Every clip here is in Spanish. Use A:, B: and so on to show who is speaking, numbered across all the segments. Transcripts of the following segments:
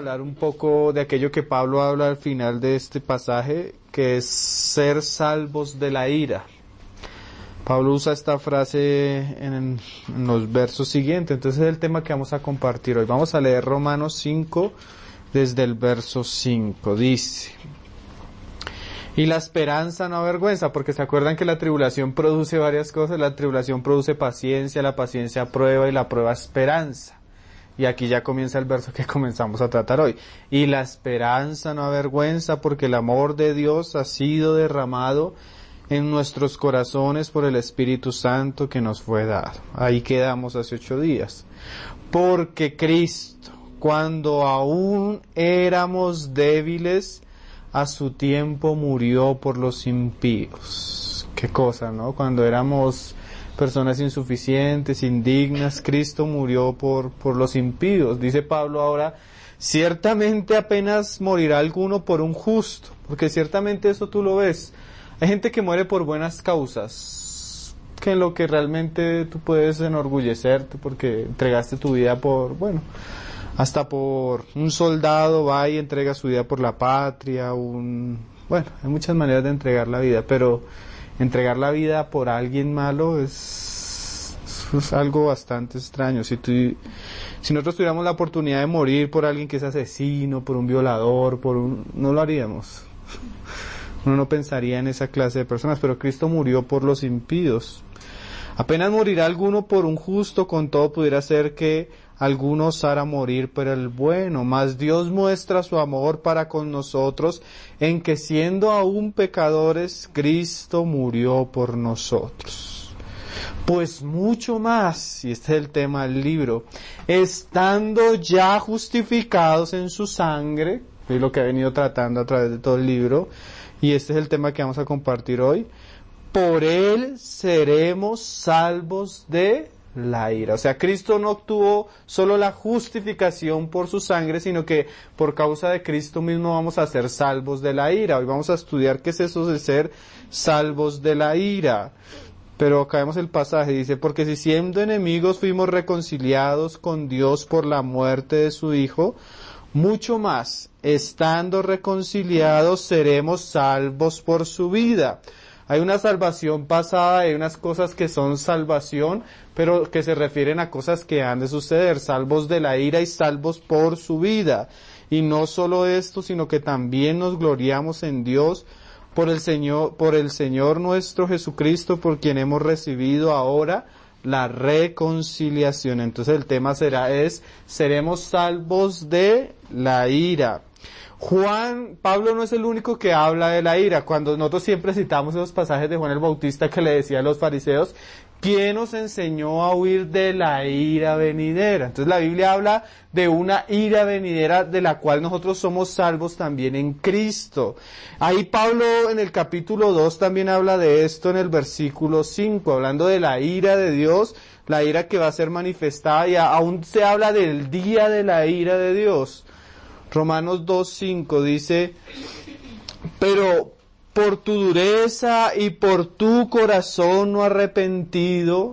A: hablar un poco de aquello que Pablo habla al final de este pasaje, que es ser salvos de la ira. Pablo usa esta frase en los versos siguientes, entonces es el tema que vamos a compartir hoy. Vamos a leer Romanos 5 desde el verso 5. Dice: y la esperanza no avergüenza, porque se acuerdan que la tribulación produce varias cosas. La tribulación produce paciencia, la paciencia prueba y la prueba esperanza. Y aquí ya comienza el verso que comenzamos a tratar hoy. Y la esperanza no avergüenza, porque el amor de Dios ha sido derramado en nuestros corazones por el Espíritu Santo que nos fue dado. Ahí quedamos hace 8 días. Porque Cristo, cuando aún éramos débiles, a su tiempo murió por los impíos. Qué cosa, ¿no? Cuando éramos personas insuficientes, indignas, Cristo murió por los impíos. Dice Pablo ahora: ciertamente apenas morirá alguno por un justo, porque ciertamente eso tú lo ves. Hay gente que muere por buenas causas, que en lo que realmente tú puedes enorgullecerte porque entregaste tu vida hasta por un soldado va y entrega su vida por la patria, hay muchas maneras de entregar la vida, pero entregar la vida por alguien malo es algo bastante extraño. Si nosotros tuviéramos la oportunidad de morir por alguien que es asesino, por un violador, no lo haríamos. Uno no pensaría en esa clase de personas, pero Cristo murió por los impíos. Apenas morirá alguno por un justo, con todo pudiera ser que alguno osara morir por el bueno. Mas Dios muestra su amor para con nosotros, en que siendo aún pecadores, Cristo murió por nosotros. Pues mucho más, y este es el tema del libro, estando ya justificados en su sangre, es lo que ha venido tratando a través de todo el libro, y este es el tema que vamos a compartir hoy, por él seremos salvos de la ira. O sea, Cristo no obtuvo solo la justificación por su sangre, sino que por causa de Cristo mismo vamos a ser salvos de la ira. Hoy vamos a estudiar qué es eso de ser salvos de la ira. Pero acá vemos el pasaje, dice: porque si siendo enemigos fuimos reconciliados con Dios por la muerte de su Hijo, mucho más, estando reconciliados, seremos salvos por su vida. Hay una salvación pasada, hay unas cosas que son salvación, pero que se refieren a cosas que han de suceder, salvos de la ira y salvos por su vida. Y no solo esto, sino que también nos gloriamos en Dios por el Señor nuestro Jesucristo, por quien hemos recibido ahora la reconciliación. Entonces el tema seremos salvos de la ira. Pablo no es el único que habla de la ira. Cuando nosotros siempre citamos esos pasajes de Juan el Bautista que le decía a los fariseos: ¿quién nos enseñó a huir de la ira venidera? Entonces la Biblia habla de una ira venidera de la cual nosotros somos salvos también en Cristo. Ahí Pablo en el capítulo 2 también habla de esto en el versículo 5, hablando de la ira de Dios, la ira que va a ser manifestada, y aún se habla del día de la ira de Dios. Romanos 2:5 dice: pero por tu dureza y por tu corazón no arrepentido,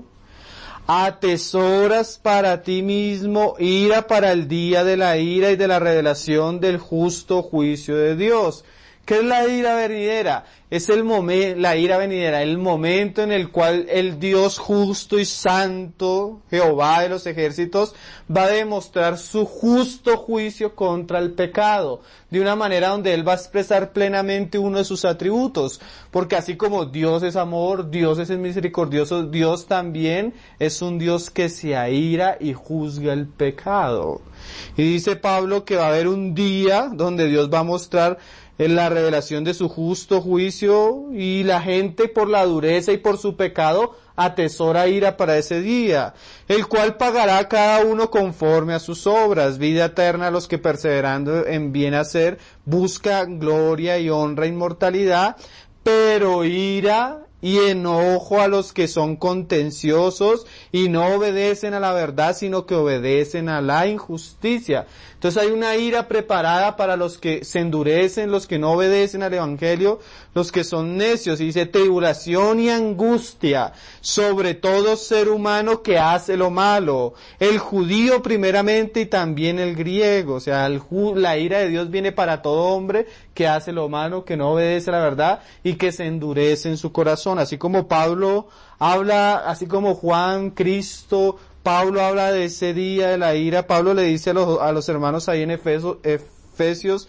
A: atesoras para ti mismo ira para el día de la ira y de la revelación del justo juicio de Dios. ¿Qué es la ira venidera? Es la ira venidera, el momento en el cual el Dios justo y santo, Jehová de los ejércitos, va a demostrar su justo juicio contra el pecado, de una manera donde Él va a expresar plenamente uno de sus atributos, porque así como Dios es amor, Dios es misericordioso, Dios también es un Dios que se aira y juzga el pecado. Y dice Pablo que va a haber un día donde Dios va a mostrar en la revelación de su justo juicio, y la gente por la dureza y por su pecado atesora ira para ese día, el cual pagará a cada uno conforme a sus obras, vida eterna a los que perseverando en bien hacer buscan gloria y honra e inmortalidad, pero ira y enojo a los que son contenciosos y no obedecen a la verdad, sino que obedecen a la injusticia. Entonces hay una ira preparada para los que se endurecen, los que no obedecen al evangelio, los que son necios. Y dice tribulación y angustia sobre todo ser humano que hace lo malo. El judío primeramente y también el griego. O sea, la ira de Dios viene para todo hombre que hace lo malo, que no obedece a la verdad y que se endurece en su corazón. Así como Pablo habla, así como Juan, Cristo, Pablo habla de ese día de la ira. Pablo le dice a los hermanos ahí en Efesios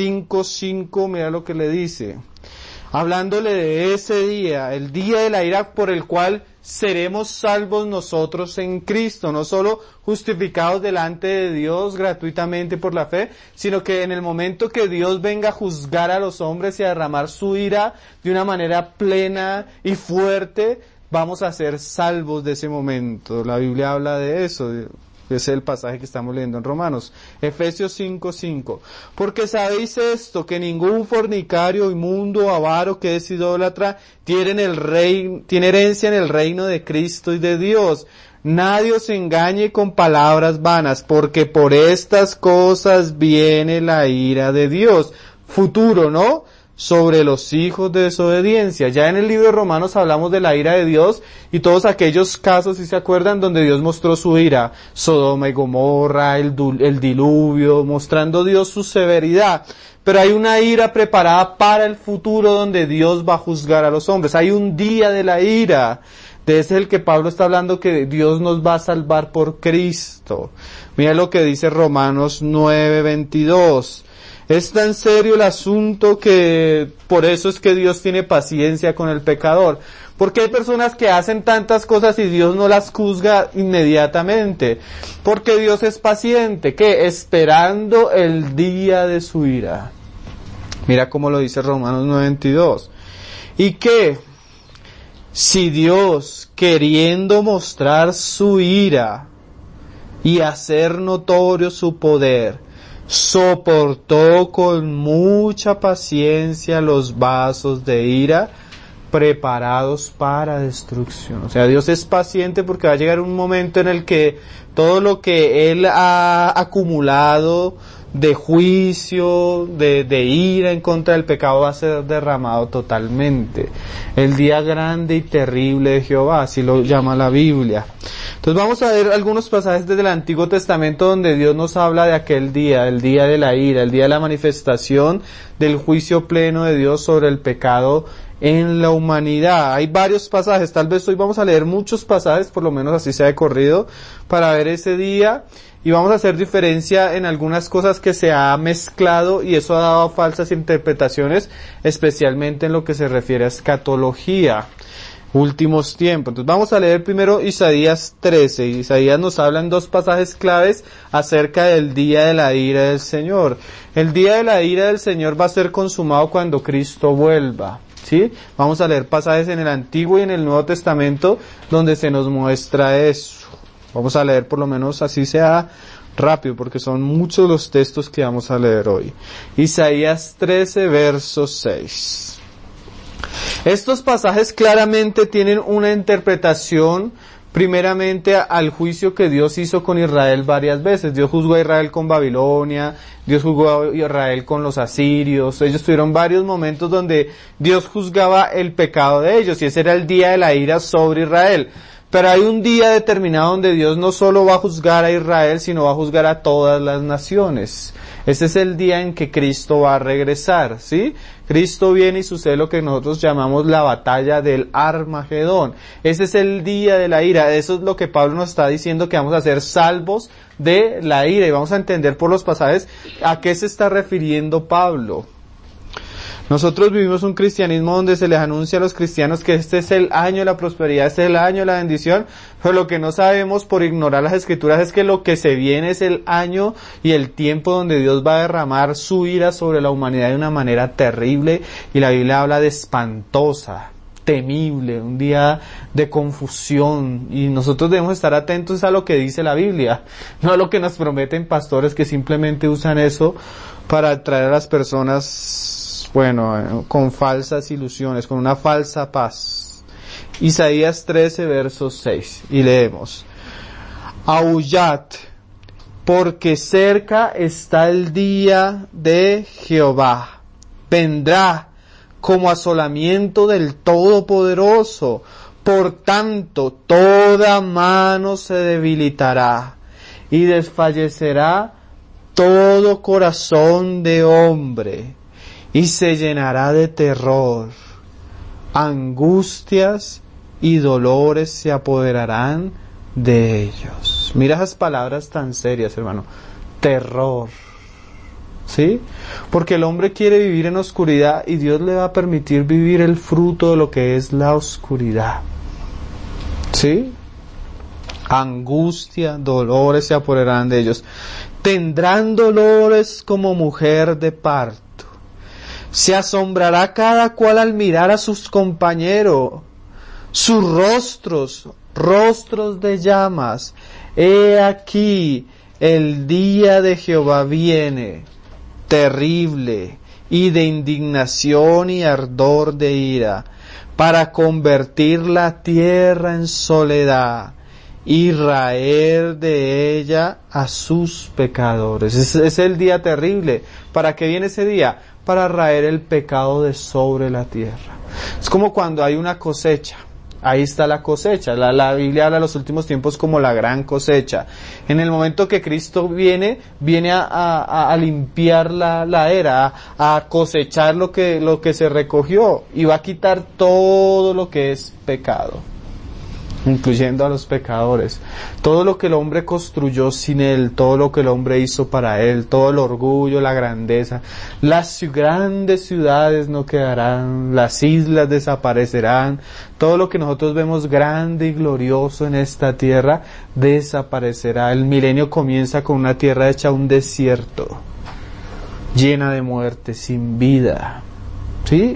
A: 5:5, mira lo que le dice. Hablándole de ese día, el día de la ira por el cual seremos salvos nosotros en Cristo, no solo justificados delante de Dios gratuitamente por la fe, sino que en el momento que Dios venga a juzgar a los hombres y a derramar su ira de una manera plena y fuerte, vamos a ser salvos de ese momento. La Biblia habla de eso. Ese es el pasaje que estamos leyendo en Romanos. Efesios 5:5. Porque sabéis esto, que ningún fornicario, inmundo, avaro, que es idólatra, tiene herencia en el reino de Cristo y de Dios. Nadie os engañe con palabras vanas, porque por estas cosas viene la ira de Dios. Futuro, ¿no? Sobre los hijos de desobediencia. Ya en el libro de Romanos hablamos de la ira de Dios y todos aquellos casos, si se acuerdan, donde Dios mostró su ira. Sodoma y Gomorra, el diluvio, mostrando Dios su severidad. Pero hay una ira preparada para el futuro donde Dios va a juzgar a los hombres. Hay un día de la ira. De ese es el que Pablo está hablando, que Dios nos va a salvar por Cristo. Mira lo que dice Romanos 9:22. Es tan serio el asunto que por eso es que Dios tiene paciencia con el pecador. Porque hay personas que hacen tantas cosas y Dios no las juzga inmediatamente. Porque Dios es paciente, ¿qué? Esperando el día de su ira. Mira cómo lo dice Romanos 9:22. ¿Y qué? Si Dios, queriendo mostrar su ira y hacer notorio su poder, soportó con mucha paciencia los vasos de ira preparados para destrucción. O sea, Dios es paciente porque va a llegar un momento en el que todo lo que Él ha acumulado de juicio, de ira en contra del pecado va a ser derramado totalmente. El día grande y terrible de Jehová, así lo llama la Biblia. Entonces vamos a ver algunos pasajes desde el Antiguo Testamento donde Dios nos habla de aquel día, el día de la ira, el día de la manifestación del juicio pleno de Dios sobre el pecado en la humanidad. Hay varios pasajes, tal vez hoy vamos a leer muchos pasajes, por lo menos así sea de corrido, para ver ese día, y vamos a hacer diferencia en algunas cosas que se ha mezclado y eso ha dado falsas interpretaciones, especialmente en lo que se refiere a escatología, últimos tiempos. Entonces vamos a leer primero Isaías 13. Isaías nos habla en dos pasajes claves acerca del día de la ira del Señor. El día de la ira del Señor va a ser consumado cuando Cristo vuelva. ¿Sí? Vamos a leer pasajes en el Antiguo y en el Nuevo Testamento donde se nos muestra eso. Vamos a leer por lo menos así sea rápido porque son muchos los textos que vamos a leer hoy. Isaías 13, verso 6. Estos pasajes claramente tienen una interpretación primeramente al juicio que Dios hizo con Israel varias veces. Dios juzgó a Israel con Babilonia, Dios juzgó a Israel con los asirios. Ellos tuvieron varios momentos donde Dios juzgaba el pecado de ellos y ese era el día de la ira sobre Israel. Pero hay un día determinado donde Dios no solo va a juzgar a Israel, sino va a juzgar a todas las naciones. Ese es el día en que Cristo va a regresar, ¿sí? Cristo viene y sucede lo que nosotros llamamos la batalla del Armagedón. Ese es el día de la ira. Eso es lo que Pablo nos está diciendo, que vamos a ser salvos de la ira. Y vamos a entender por los pasajes a qué se está refiriendo Pablo. Nosotros vivimos un cristianismo donde se les anuncia a los cristianos que este es el año de la prosperidad, este es el año de la bendición, pero lo que no sabemos por ignorar las escrituras es que lo que se viene es el año y el tiempo donde Dios va a derramar su ira sobre la humanidad de una manera terrible, y la Biblia habla de espantosa, temible, un día de confusión, y nosotros debemos estar atentos a lo que dice la Biblia, no a lo que nos prometen pastores que simplemente usan eso para atraer a las personas con falsas ilusiones, con una falsa paz. Isaías 13, verso 6, y leemos: Aullad, porque cerca está el día de Jehová. Vendrá como asolamiento del Todopoderoso. Por tanto, toda mano se debilitará y desfallecerá todo corazón de hombre, y se llenará de terror. Angustias y dolores se apoderarán de ellos. Mira esas palabras tan serias, hermano. Terror. ¿Sí? Porque el hombre quiere vivir en oscuridad y Dios le va a permitir vivir el fruto de lo que es la oscuridad. ¿Sí? Angustia, dolores se apoderarán de ellos. Tendrán dolores como mujer de parto. Se asombrará cada cual al mirar a sus compañeros. Sus rostros de llamas. He aquí, el día de Jehová viene, terrible, y de indignación y ardor de ira, para convertir la tierra en soledad y raer de ella a sus pecadores. Es el día terrible. ¿Para qué viene ese día? Para raer el pecado de sobre la tierra. Es como cuando hay una cosecha. Ahí está la cosecha. La Biblia habla de los últimos tiempos como la gran cosecha. En el momento que Cristo viene a limpiar la era, a cosechar lo que se recogió, y va a quitar todo lo que es pecado, incluyendo a los pecadores. Todo lo que el hombre construyó sin Él, todo lo que el hombre hizo para Él, todo el orgullo, la grandeza. Las grandes ciudades no quedarán, las islas desaparecerán, todo lo que nosotros vemos grande y glorioso en esta tierra desaparecerá. El milenio comienza con una tierra hecha un desierto, llena de muerte, sin vida. ¿Sí?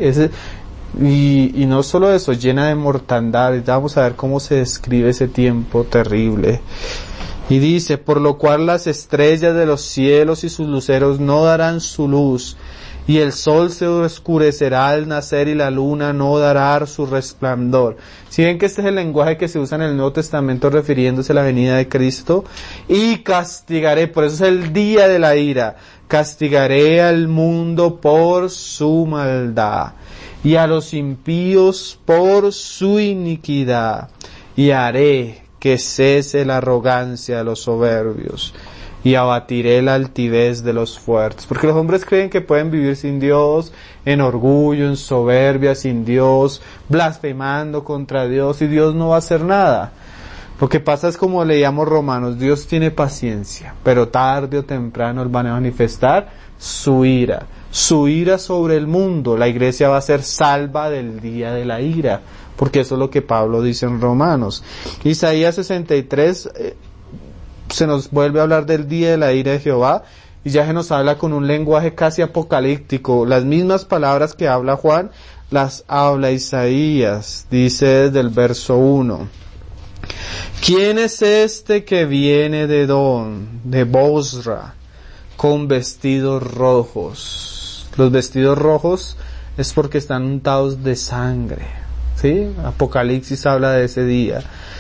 A: Y no solo eso, llena de mortandad. Vamos a ver cómo se describe ese tiempo terrible. Y dice: por lo cual las estrellas de los cielos y sus luceros no darán su luz, y el sol se oscurecerá al nacer, y la luna no dará su resplandor. Si ven que este es el lenguaje que se usa en el Nuevo Testamento refiriéndose a la venida de Cristo. Y castigaré, por eso es el día de la ira, castigaré al mundo por su maldad, y a los impíos por su iniquidad, y haré que cese la arrogancia de los soberbios, y abatiré la altivez de los fuertes. Porque los hombres creen que pueden vivir sin Dios, en orgullo, en soberbia, sin Dios, blasfemando contra Dios, y Dios no va a hacer nada. Lo que pasa es, como leíamos Romanos, Dios tiene paciencia, pero tarde o temprano Él va a manifestar su ira sobre el mundo. La iglesia va a ser salva del día de la ira, porque eso es lo que Pablo dice en Romanos. Isaías 63 se nos vuelve a hablar del día de la ira de Jehová, y ya se nos habla con un lenguaje casi apocalíptico. Las mismas palabras que habla Juan, las habla Isaías. Dice desde el verso 1: ¿quién es este que viene de Edom, de Bosra, con vestidos rojos? Los vestidos rojos es porque están untados de sangre. ¿Sí? Apocalipsis habla de ese día.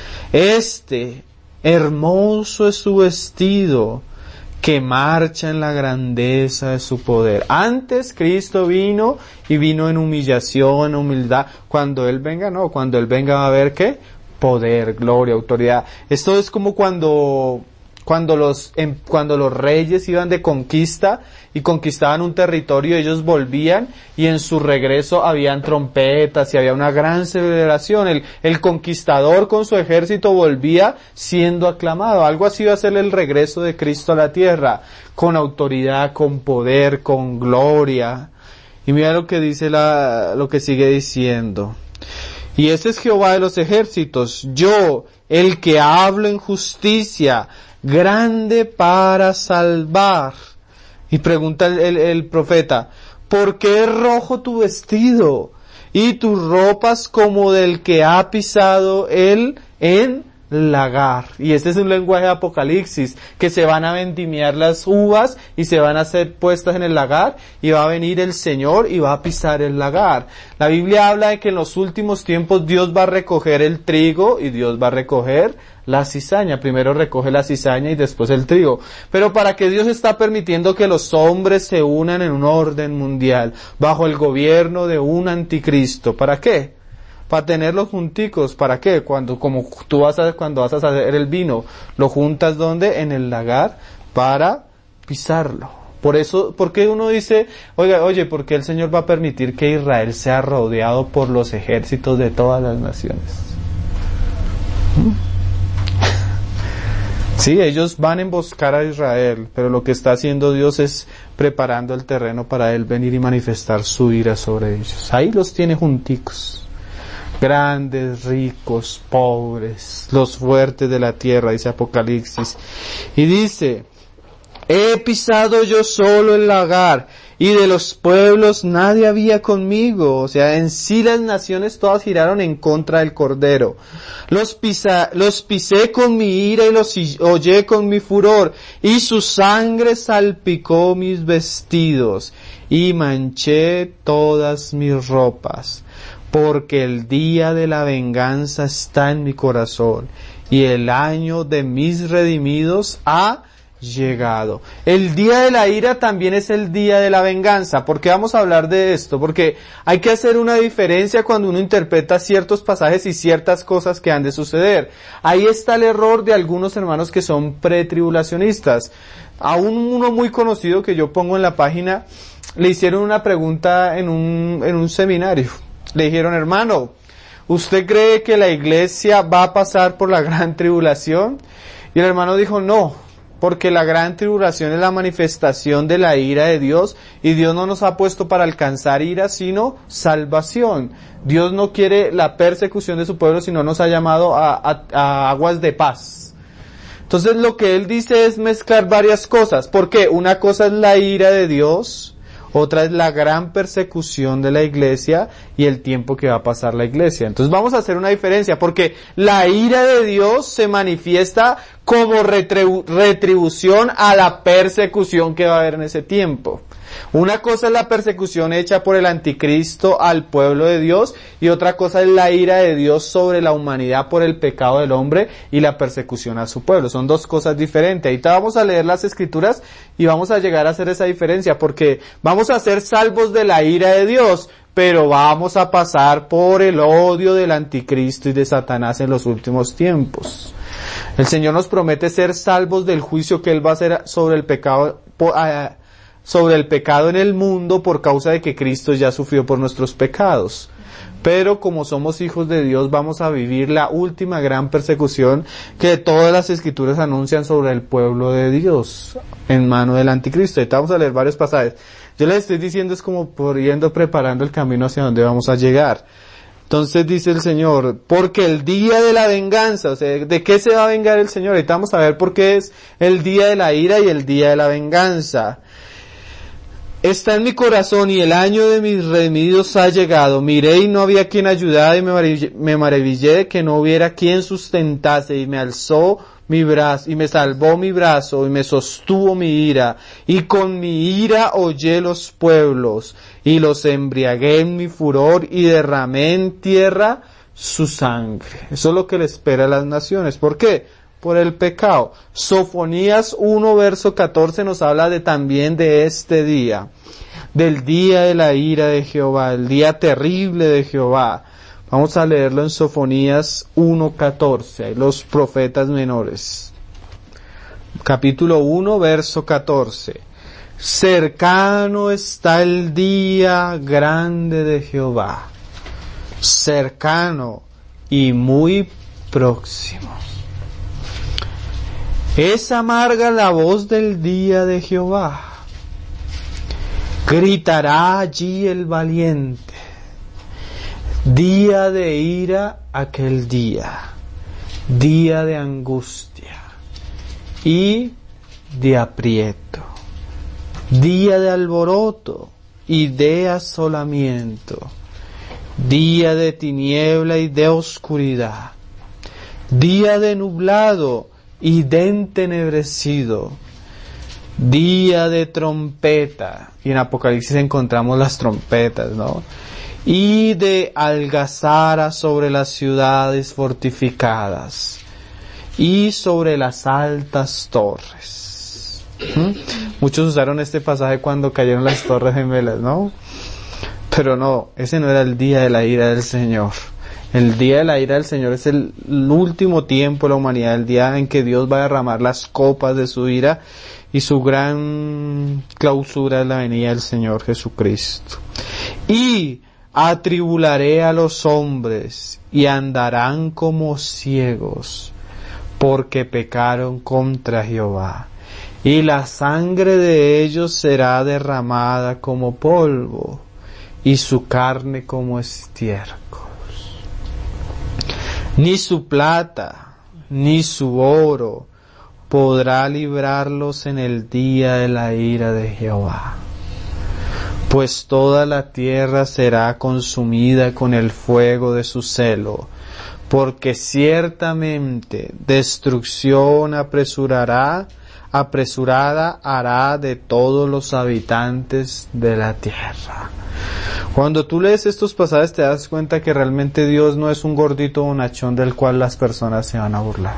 A: Hermoso es su vestido, que marcha en la grandeza de su poder. Antes Cristo vino, y vino en humillación, en humildad. Cuando Él venga, no. Cuando Él venga va a haber ¿qué? Poder, gloria, autoridad. Esto es como cuando los reyes iban de conquista y conquistaban un territorio, ellos volvían, y en su regreso habían trompetas y había una gran celebración. El conquistador con su ejército volvía siendo aclamado. Algo así va a ser el regreso de Cristo a la tierra, con autoridad, con poder, con gloria. Y mira lo que dice lo que sigue diciendo: y ese es Jehová de los ejércitos, yo, el que hablo en justicia, grande para salvar. Y pregunta el profeta: ¿por qué es rojo tu vestido, y tus ropas como del que ha pisado él en lagar. Y este es un lenguaje de Apocalipsis, que se van a vendimiar las uvas y se van a ser puestas en el lagar, y va a venir el Señor y va a pisar el lagar. La Biblia habla de que en los últimos tiempos Dios va a recoger el trigo y Dios va a recoger la cizaña. Primero recoge la cizaña y después el trigo. Pero ¿para qué Dios está permitiendo que los hombres se unan en un orden mundial bajo el gobierno de un anticristo? ¿Para qué? Para tenerlos junticos. ¿Para qué? Cuando vas a hacer el vino, lo juntas ¿dónde? En el lagar para pisarlo. Por eso, ¿por qué uno dice, oye, ¿por qué el Señor va a permitir que Israel sea rodeado por los ejércitos de todas las naciones? Sí, ellos van a emboscar a Israel, pero lo que está haciendo Dios es preparando el terreno para Él venir y manifestar su ira sobre ellos. Ahí los tiene junticos. Grandes, ricos, pobres, los fuertes de la tierra, dice Apocalipsis. Y dice, he pisado yo solo el lagar, y de los pueblos nadie había conmigo. O sea, en sí las naciones todas giraron en contra del Cordero. Los pisé con mi ira y los hollé con mi furor, y su sangre salpicó mis vestidos, y manché todas mis ropas. Porque el día de la venganza está en mi corazón, y el año de mis redimidos ha llegado. El día de la ira también es el día de la venganza. ¿Por qué vamos a hablar de esto? Porque hay que hacer una diferencia cuando uno interpreta ciertos pasajes y ciertas cosas que han de suceder. Ahí está el error de algunos hermanos que son pretribulacionistas. A uno muy conocido que yo pongo en la página, le hicieron una pregunta en un seminario. Le dijeron, hermano, ¿usted cree que la iglesia va a pasar por la gran tribulación? Y el hermano dijo, no, porque la gran tribulación es la manifestación de la ira de Dios, y Dios no nos ha puesto para alcanzar ira, sino salvación. Dios no quiere la persecución de su pueblo, sino nos ha llamado a aguas de paz. Entonces lo que él dice es mezclar varias cosas. ¿Por qué? Una cosa es la ira de Dios, otra es la gran persecución de la iglesia y el tiempo que va a pasar la iglesia. Entonces vamos a hacer una diferencia, porque la ira de Dios se manifiesta como retribución a la persecución que va a haber en ese tiempo. Una cosa es la persecución hecha por el anticristo al pueblo de Dios, y otra cosa es la ira de Dios sobre la humanidad por el pecado del hombre y la persecución a su pueblo. Son dos cosas diferentes. Ahorita vamos a leer las escrituras y vamos a llegar a hacer esa diferencia, porque vamos a ser salvos de la ira de Dios, pero vamos a pasar por el odio del anticristo y de Satanás en los últimos tiempos. El Señor nos promete ser salvos del juicio que Él va a hacer sobre el pecado en el mundo, por causa de que Cristo ya sufrió por nuestros pecados. Pero como somos hijos de Dios, vamos a vivir la última gran persecución que todas las escrituras anuncian sobre el pueblo de Dios en mano del anticristo. Ahorita vamos a leer varios pasajes. Yo les estoy diciendo es como por yendo preparando el camino hacia donde vamos a llegar. Entonces dice el Señor, porque el día de la venganza, o sea, ¿de qué se va a vengar el Señor? Ahorita vamos a ver por qué es el día de la ira y el día de la venganza. Está en mi corazón y el año de mis redimidos ha llegado. Miré y no había quien ayudara, y me maravillé de que no hubiera quien sustentase, y me alzó mi brazo, y me salvó mi brazo, y me sostuvo mi ira, y con mi ira hollé los pueblos, y los embriagué en mi furor, y derramé en tierra su sangre. Eso es lo que le espera a las naciones. ¿Por qué? Por el pecado. Sofonías 1 verso 14 nos habla también de este día, del día de la ira de Jehová, el día terrible de Jehová. Vamos a leerlo en Sofonías 1:14, los profetas menores. Capítulo 1 verso 14. Cercano está el día grande de Jehová, cercano y muy próximo. Es amarga la voz del día de Jehová. Gritará allí el valiente. Día de ira aquel día. Día de angustia y de aprieto. Día de alboroto y de asolamiento. Día de tiniebla y de oscuridad. día de nublado y de entenebrecido, día de trompeta, y en Apocalipsis encontramos las trompetas, ¿no? Y de algazara sobre las ciudades fortificadas y sobre las altas torres. Muchos usaron este pasaje cuando cayeron las torres gemelas, ¿no? Pero no, ese no era el día de la ira del Señor. El día de la ira del Señor es el último tiempo de la humanidad, el día en que Dios va a derramar las copas de su ira, y su gran clausura es la venida del Señor Jesucristo. Y atribularé a los hombres, y andarán como ciegos, porque pecaron contra Jehová. Y la sangre de ellos será derramada como polvo, y su carne como estiércol. Ni su plata, ni su oro podrá librarlos en el día de la ira de Jehová. Pues toda la tierra será consumida con el fuego de su celo, porque ciertamente destrucción apresurada hará de todos los habitantes de la tierra. Cuando tú lees estos pasajes te das cuenta que realmente Dios no es un gordito bonachón del cual las personas se van a burlar,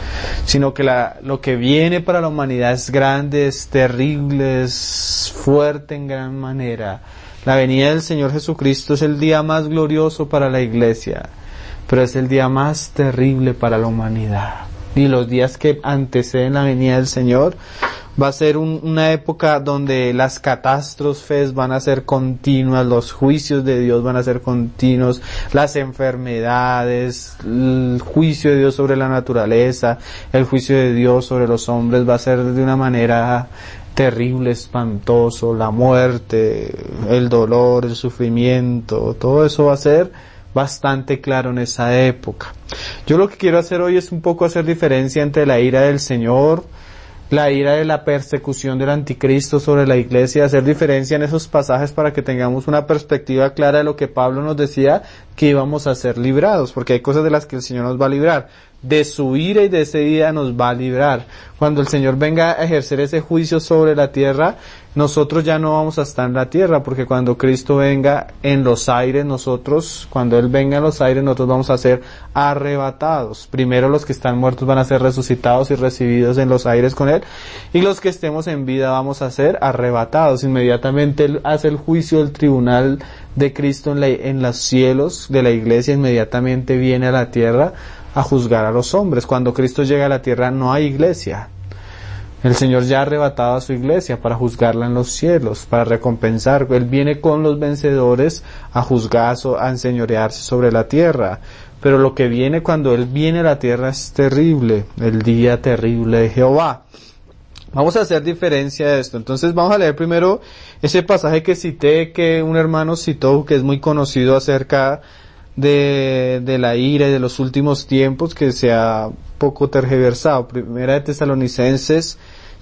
A: sino que lo que viene para la humanidad es grande, es terrible, es fuerte en gran manera. La venida del Señor Jesucristo es el día más glorioso para la iglesia, pero es el día más terrible para la humanidad. Y los días que anteceden la venida del Señor va a ser una época donde las catástrofes van a ser continuas, los juicios de Dios van a ser continuos, las enfermedades, el juicio de Dios sobre la naturaleza, el juicio de Dios sobre los hombres va a ser de una manera terrible, espantoso, la muerte, el dolor, el sufrimiento, todo eso va a ser bastante claro en esa época. Yo lo que quiero hacer hoy es un poco hacer diferencia entre la ira del Señor, la ira de la persecución del anticristo sobre la iglesia, hacer diferencia en esos pasajes para que tengamos una perspectiva clara de lo que Pablo nos decía que íbamos a ser librados, porque hay cosas de las que el Señor nos va a librar. De su ira y de ese día nos va a librar. Cuando el Señor venga a ejercer ese juicio sobre la tierra, nosotros ya no vamos a estar en la tierra, porque cuando Cristo venga en los aires, cuando Él venga en los aires, nosotros vamos a ser arrebatados. Primero los que están muertos van a ser resucitados y recibidos en los aires con Él, y los que estemos en vida vamos a ser arrebatados. Inmediatamente Él hace el juicio del tribunal de Cristo en los cielos de la iglesia, inmediatamente viene a la tierra a juzgar a los hombres. Cuando Cristo llega a la tierra no hay iglesia. El Señor ya ha arrebatado a su iglesia para juzgarla en los cielos, para recompensar. Él viene con los vencedores a juzgar, a enseñorearse sobre la tierra. Pero lo que viene cuando Él viene a la tierra es terrible, el día terrible de Jehová. Vamos a hacer diferencia de esto. Entonces vamos a leer primero ese pasaje que cité, que un hermano citó, que es muy conocido acerca de la ira y de los últimos tiempos, que se ha poco tergiversado. Primera de Tesalonicenses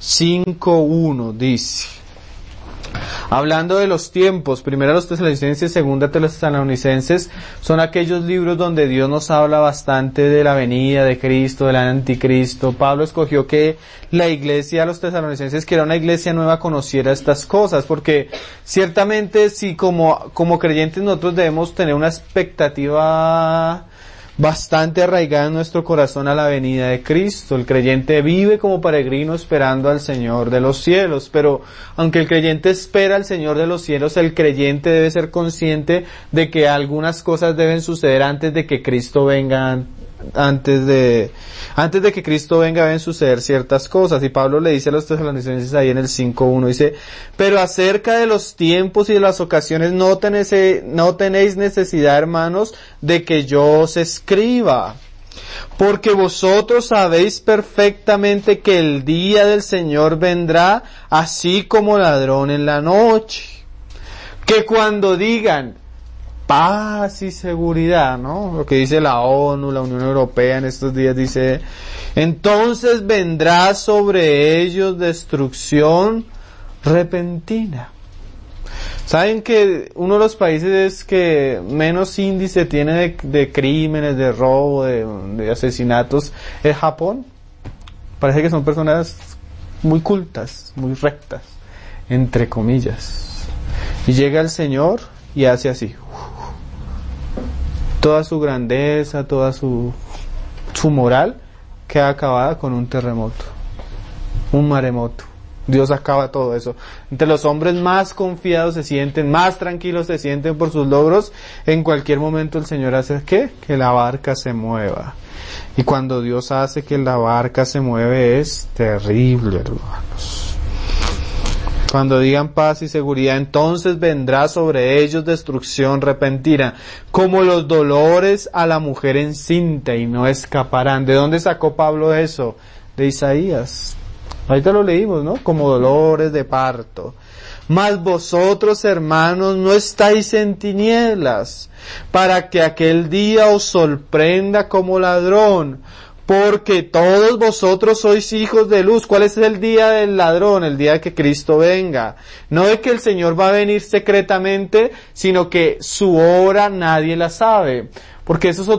A: 5:1 dice, hablando de los tiempos, primera de los Tesalonicenses, segunda de los Tesalonicenses, son aquellos libros donde Dios nos habla bastante de la venida de Cristo, del anticristo. Pablo escogió que la iglesia de los Tesalonicenses, que era una iglesia nueva, conociera estas cosas, porque ciertamente si como creyentes nosotros debemos tener una expectativa bastante arraigada en nuestro corazón a la venida de Cristo. El creyente vive como peregrino esperando al Señor de los cielos, pero aunque el creyente espera al Señor de los cielos, el creyente debe ser consciente de que algunas cosas deben suceder antes de que Cristo venga. Antes de que Cristo venga deben suceder ciertas cosas, y Pablo le dice a los tesalonicenses ahí en el 5:1, dice, pero acerca de los tiempos y de las ocasiones no tenéis necesidad, hermanos, de que yo os escriba, porque vosotros sabéis perfectamente que el día del Señor vendrá así como ladrón en la noche, que cuando digan paz y seguridad, ¿no? Lo que dice la ONU, la Unión Europea en estos días dice, entonces vendrá sobre ellos destrucción repentina. ¿Saben que uno de los países que menos índice tiene de crímenes, de robo, de asesinatos es Japón? Parece que son personas muy cultas, muy rectas, entre comillas. Y llega el Señor y hace así. Toda su grandeza, toda su moral queda acabada con un terremoto, un maremoto. Dios acaba todo eso. Entre los hombres más confiados se sienten, más tranquilos se sienten por sus logros. En cualquier momento el Señor hace ¿qué? Que la barca se mueva. Y cuando Dios hace que la barca se mueve es terrible, hermanos. Cuando digan paz y seguridad, entonces vendrá sobre ellos destrucción repentina, como los dolores a la mujer encinta, y no escaparán. ¿De dónde sacó Pablo eso? De Isaías. Ahorita lo leímos, ¿no? Como dolores de parto. Mas vosotros, hermanos, no estáis en tinieblas, para que aquel día os sorprenda como ladrón, porque todos vosotros sois hijos de luz. ¿Cuál es el día del ladrón? El día de que Cristo venga. No de que el Señor va a venir secretamente, sino que su hora nadie la sabe. Porque eso es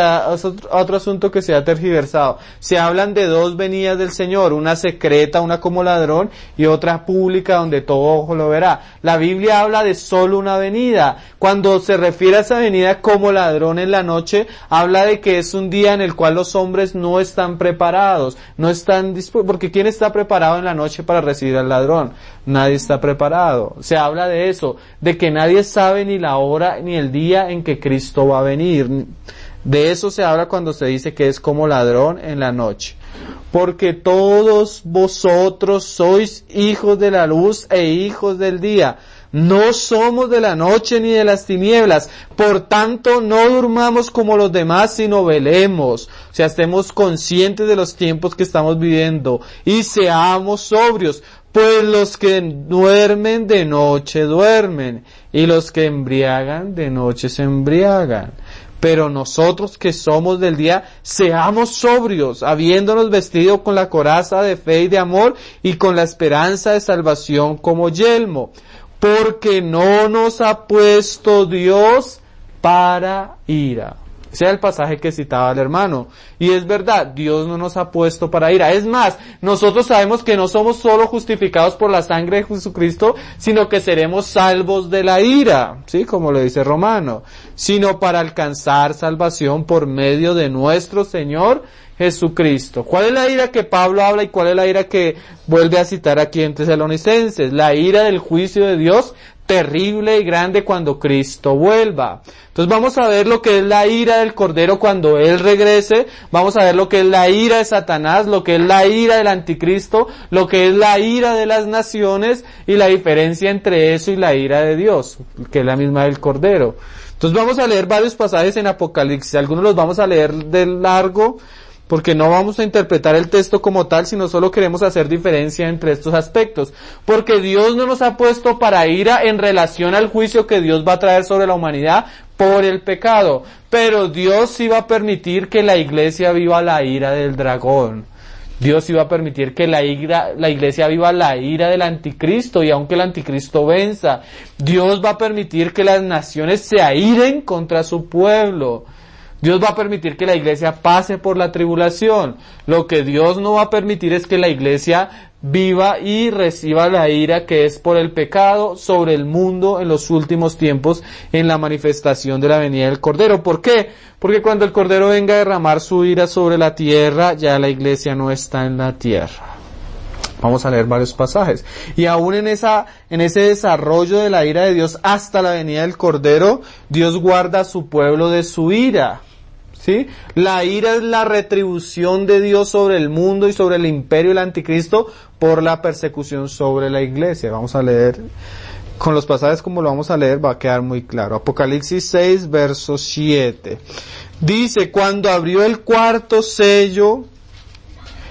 A: otro asunto que se ha tergiversado. Se hablan de dos venidas del Señor, una secreta, una como ladrón, y otra pública donde todo ojo lo verá. La Biblia habla de solo una venida. Cuando se refiere a esa venida como ladrón en la noche, habla de que es un día en el cual los hombres no están preparados, no están dispuestos, porque ¿quién está preparado en la noche para recibir al ladrón? Nadie está preparado. Se habla de eso, de que nadie sabe ni la hora ni el día en que Cristo va a venir. De eso se habla cuando se dice que es como ladrón en la noche. Porque todos vosotros sois hijos de la luz e hijos del día. No somos de la noche ni de las tinieblas. Por tanto, no durmamos como los demás, sino velemos. O sea, estemos conscientes de los tiempos que estamos viviendo y seamos sobrios. Pues los que duermen de noche duermen, y los que embriagan de noche se embriagan. Pero nosotros que somos del día, seamos sobrios, habiéndonos vestido con la coraza de fe y de amor, y con la esperanza de salvación como yelmo. Porque no nos ha puesto Dios para ira. Ese es el pasaje que citaba el hermano. Y es verdad, Dios no nos ha puesto para ira. Es más, nosotros sabemos que no somos solo justificados por la sangre de Jesucristo, sino que seremos salvos de la ira, ¿sí? Como lo dice Romano. Sino para alcanzar salvación por medio de nuestro Señor Jesucristo. ¿Cuál es la ira que Pablo habla y cuál es la ira que vuelve a citar aquí en Tesalonicenses? La ira del juicio de Dios terrible y grande cuando Cristo vuelva. Entonces vamos a ver lo que es la ira del Cordero cuando Él regrese, vamos a ver lo que es la ira de Satanás, lo que es la ira del Anticristo, lo que es la ira de las naciones y la diferencia entre eso y la ira de Dios, que es la misma del Cordero. Entonces vamos a leer varios pasajes en Apocalipsis, algunos los vamos a leer de largo, porque no vamos a interpretar el texto como tal, sino solo queremos hacer diferencia entre estos aspectos. Porque Dios no nos ha puesto para ira en relación al juicio que Dios va a traer sobre la humanidad por el pecado. Pero Dios sí va a permitir que la iglesia viva la ira del dragón. Dios iba a permitir que la iglesia viva la ira del anticristo, y aunque el anticristo venza, Dios va a permitir que las naciones se airen contra su pueblo. Dios va a permitir que la iglesia pase por la tribulación. Lo que Dios no va a permitir es que la iglesia viva y reciba la ira que es por el pecado sobre el mundo en los últimos tiempos, en la manifestación de la venida del Cordero. ¿Por qué? Porque cuando el Cordero venga a derramar su ira sobre la tierra, ya la iglesia no está en la tierra. Vamos a leer varios pasajes. Y aún en ese desarrollo de la ira de Dios hasta la venida del Cordero, Dios guarda a su pueblo de su ira. ¿Sí? La ira es la retribución de Dios sobre el mundo y sobre el imperio del anticristo por la persecución sobre la iglesia. Vamos a leer, con los pasajes como lo vamos a leer va a quedar muy claro. Apocalipsis 6, verso 7. Dice, cuando abrió el cuarto sello,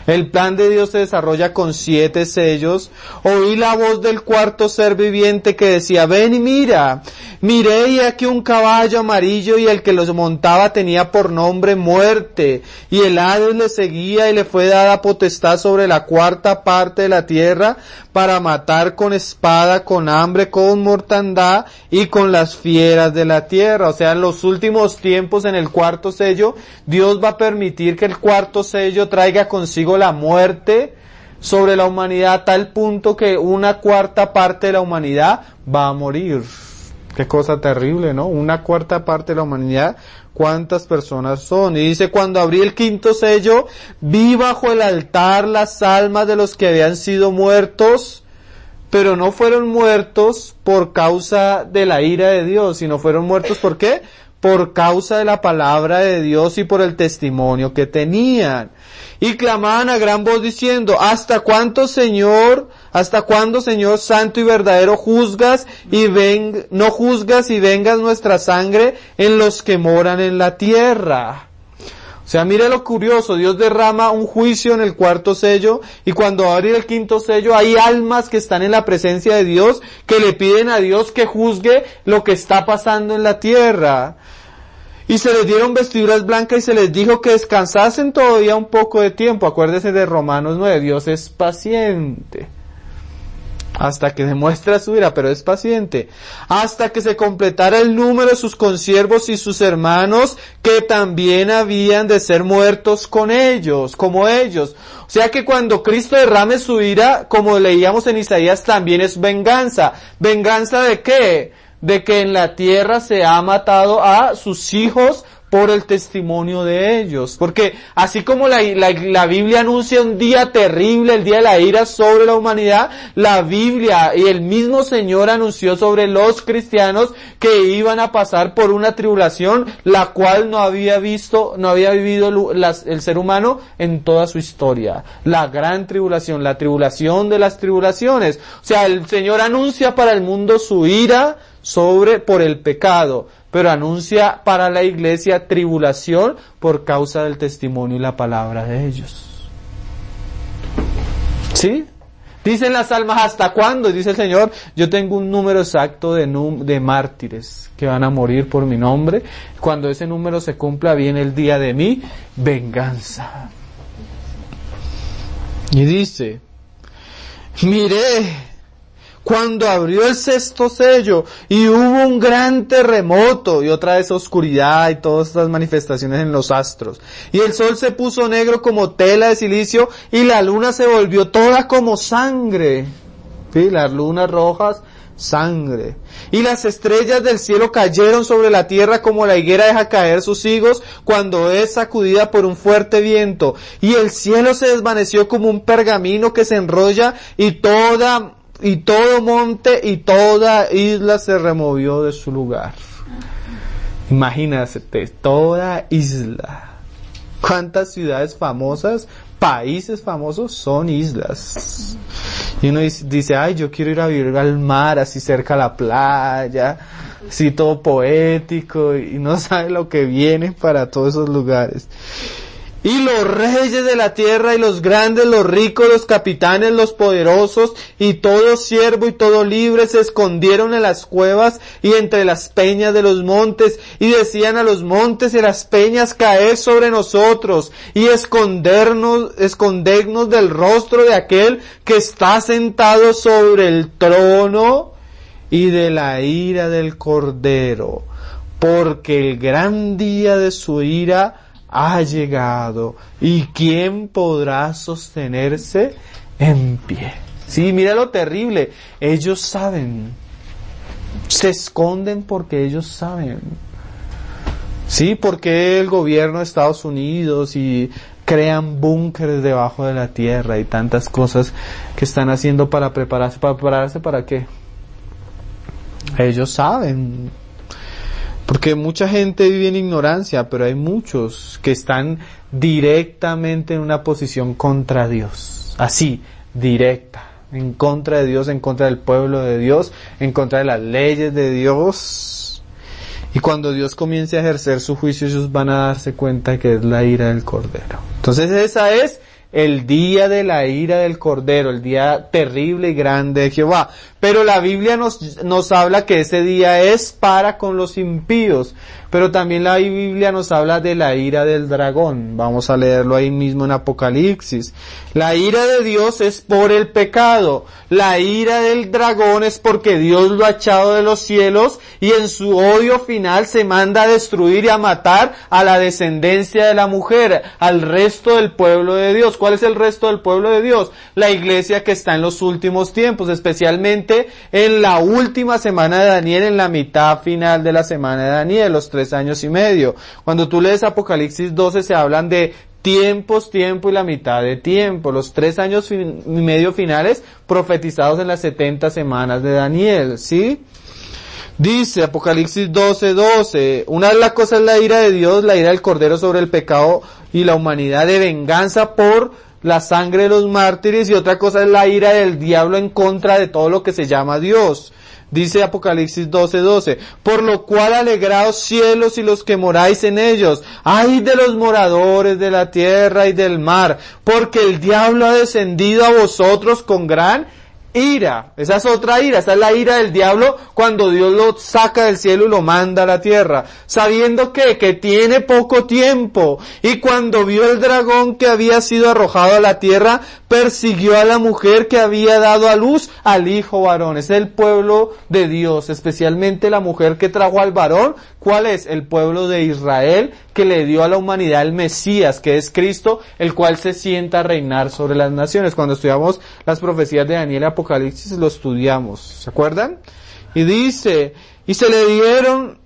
A: El plan de Dios se desarrolla con 7 sellos. Oí la voz del cuarto ser viviente que decía, ven y mira. Miré y aquí un caballo amarillo y el que los montaba tenía por nombre Muerte. Y el Hades le seguía y le fue dada potestad sobre la cuarta parte de la tierra para matar con espada, con hambre, con mortandad y con las fieras de la tierra. O sea, en los últimos tiempos, en el cuarto sello, Dios va a permitir que el cuarto sello traiga consigo la muerte sobre la humanidad a tal punto que una cuarta parte de la humanidad va a morir. Qué cosa terrible, ¿no? Una cuarta parte de la humanidad, ¿cuántas personas son? Y dice, cuando abrí el quinto sello, vi bajo el altar las almas de los que habían sido muertos, pero no fueron muertos por causa de la ira de Dios, sino fueron muertos ¿por qué? Por causa de la palabra de Dios y por el testimonio que tenían. Y clamaban a gran voz diciendo, ¿hasta cuándo, Señor, santo y verdadero, no juzgas y vengas nuestra sangre en los que moran en la tierra? O sea, mire lo curioso, Dios derrama un juicio en el cuarto sello y cuando abre el quinto sello hay almas que están en la presencia de Dios que le piden a Dios que juzgue lo que está pasando en la tierra. Y se les dieron vestiduras blancas y se les dijo que descansasen todavía un poco de tiempo. Acuérdense de Romanos 9, Dios es paciente hasta que demuestra su ira, pero es paciente, hasta que se completara el número de sus consiervos y sus hermanos que también habían de ser muertos con ellos, como ellos. O sea que cuando Cristo derrame su ira, como leíamos en Isaías, también es venganza. ¿Venganza de qué? De que en la tierra se ha matado a sus hijos por el testimonio de ellos. Porque así como la Biblia anuncia un día terrible, el día de la ira sobre la humanidad, la Biblia y el mismo Señor anunció sobre los cristianos que iban a pasar por una tribulación, la cual no había vivido el ser humano en toda su historia. La gran tribulación, la tribulación de las tribulaciones. O sea, el Señor anuncia para el mundo su ira por el pecado, pero anuncia para la iglesia tribulación por causa del testimonio y la palabra de ellos. ¿Sí? Dicen las almas, ¿hasta cuándo? Dice el Señor, yo tengo un número exacto de mártires que van a morir por mi nombre. Cuando ese número se cumpla, viene el día de mi venganza. Y dice, miré cuando abrió el sexto sello y hubo un gran terremoto y otra vez oscuridad y todas estas manifestaciones en los astros. Y el sol se puso negro como tela de silicio y la luna se volvió toda como sangre. ¿Sí? Las lunas rojas, sangre. Y las estrellas del cielo cayeron sobre la tierra como la higuera deja caer sus higos cuando es sacudida por un fuerte viento. Y el cielo se desvaneció como un pergamino que se enrolla y todo monte y toda isla se removió de su lugar. Imagínate, toda isla. ¿Cuántas ciudades famosas, países famosos son islas? Y uno dice, ay, yo quiero ir a vivir al mar, así cerca a la playa, así todo poético, y no sabe lo que viene para todos esos lugares. Y los reyes de la tierra y los grandes, los ricos, los capitanes, los poderosos y todo siervo y todo libre se escondieron en las cuevas y entre las peñas de los montes y decían a los montes y a las peñas caed sobre nosotros y escondernos del rostro de aquel que está sentado sobre el trono y de la ira del Cordero, porque el gran día de su ira ha llegado, y ¿quién podrá sostenerse en pie? Sí, mira lo terrible, ellos saben, se esconden porque ellos saben. Sí, porque el gobierno de Estados Unidos y crean búnkeres debajo de la tierra y tantas cosas que están haciendo para prepararse ¿para qué? Ellos saben. Porque mucha gente vive en ignorancia, pero hay muchos que están directamente en una posición contra Dios. Así, directa. En contra de Dios, en contra del pueblo de Dios, en contra de las leyes de Dios. Y cuando Dios comience a ejercer su juicio, ellos van a darse cuenta que es la ira del Cordero. Entonces esa es el día de la ira del Cordero, el día terrible y grande de Jehová. Pero la Biblia nos habla que ese día es para con los impíos. Pero también la Biblia nos habla de la ira del dragón. Vamos a leerlo ahí mismo en Apocalipsis. La ira de Dios es por el pecado. La ira del dragón es porque Dios lo ha echado de los cielos y en su odio final se manda a destruir y a matar a la descendencia de la mujer, al resto del pueblo de Dios. ¿Cuál es el resto del pueblo de Dios? La iglesia que está en los últimos tiempos, especialmente en la última semana de Daniel, en la mitad final de la semana de Daniel, los 3 años y medio. Cuando tú lees Apocalipsis 12 se hablan de tiempos, tiempo y la mitad de tiempo, los 3 años y medio finales profetizados en las 70 semanas de Daniel, ¿sí? Dice Apocalipsis 12:12, una de las cosas es la ira de Dios, la ira del Cordero sobre el pecado y la humanidad de venganza por la sangre de los mártires, y otra cosa es la ira del diablo en contra de todo lo que se llama Dios. Dice Apocalipsis 12:12, por lo cual alegraos cielos y los que moráis en ellos, ay de los moradores de la tierra y del mar, porque el diablo ha descendido a vosotros con gran ira. Esa es otra ira, esa es la ira del diablo cuando Dios lo saca del cielo y lo manda a la tierra, sabiendo que tiene poco tiempo. Y cuando vio el dragón que había sido arrojado a la tierra, persiguió a la mujer que había dado a luz al hijo varón. Es el pueblo de Dios, especialmente la mujer que trajo al varón. ¿Cuál es? El pueblo de Israel, que le dio a la humanidad el Mesías, que es Cristo, el cual se sienta a reinar sobre las naciones. Cuando estudiamos las profecías de Daniel y Apocalipsis lo estudiamos, ¿se acuerdan? Y dice, y se le dieron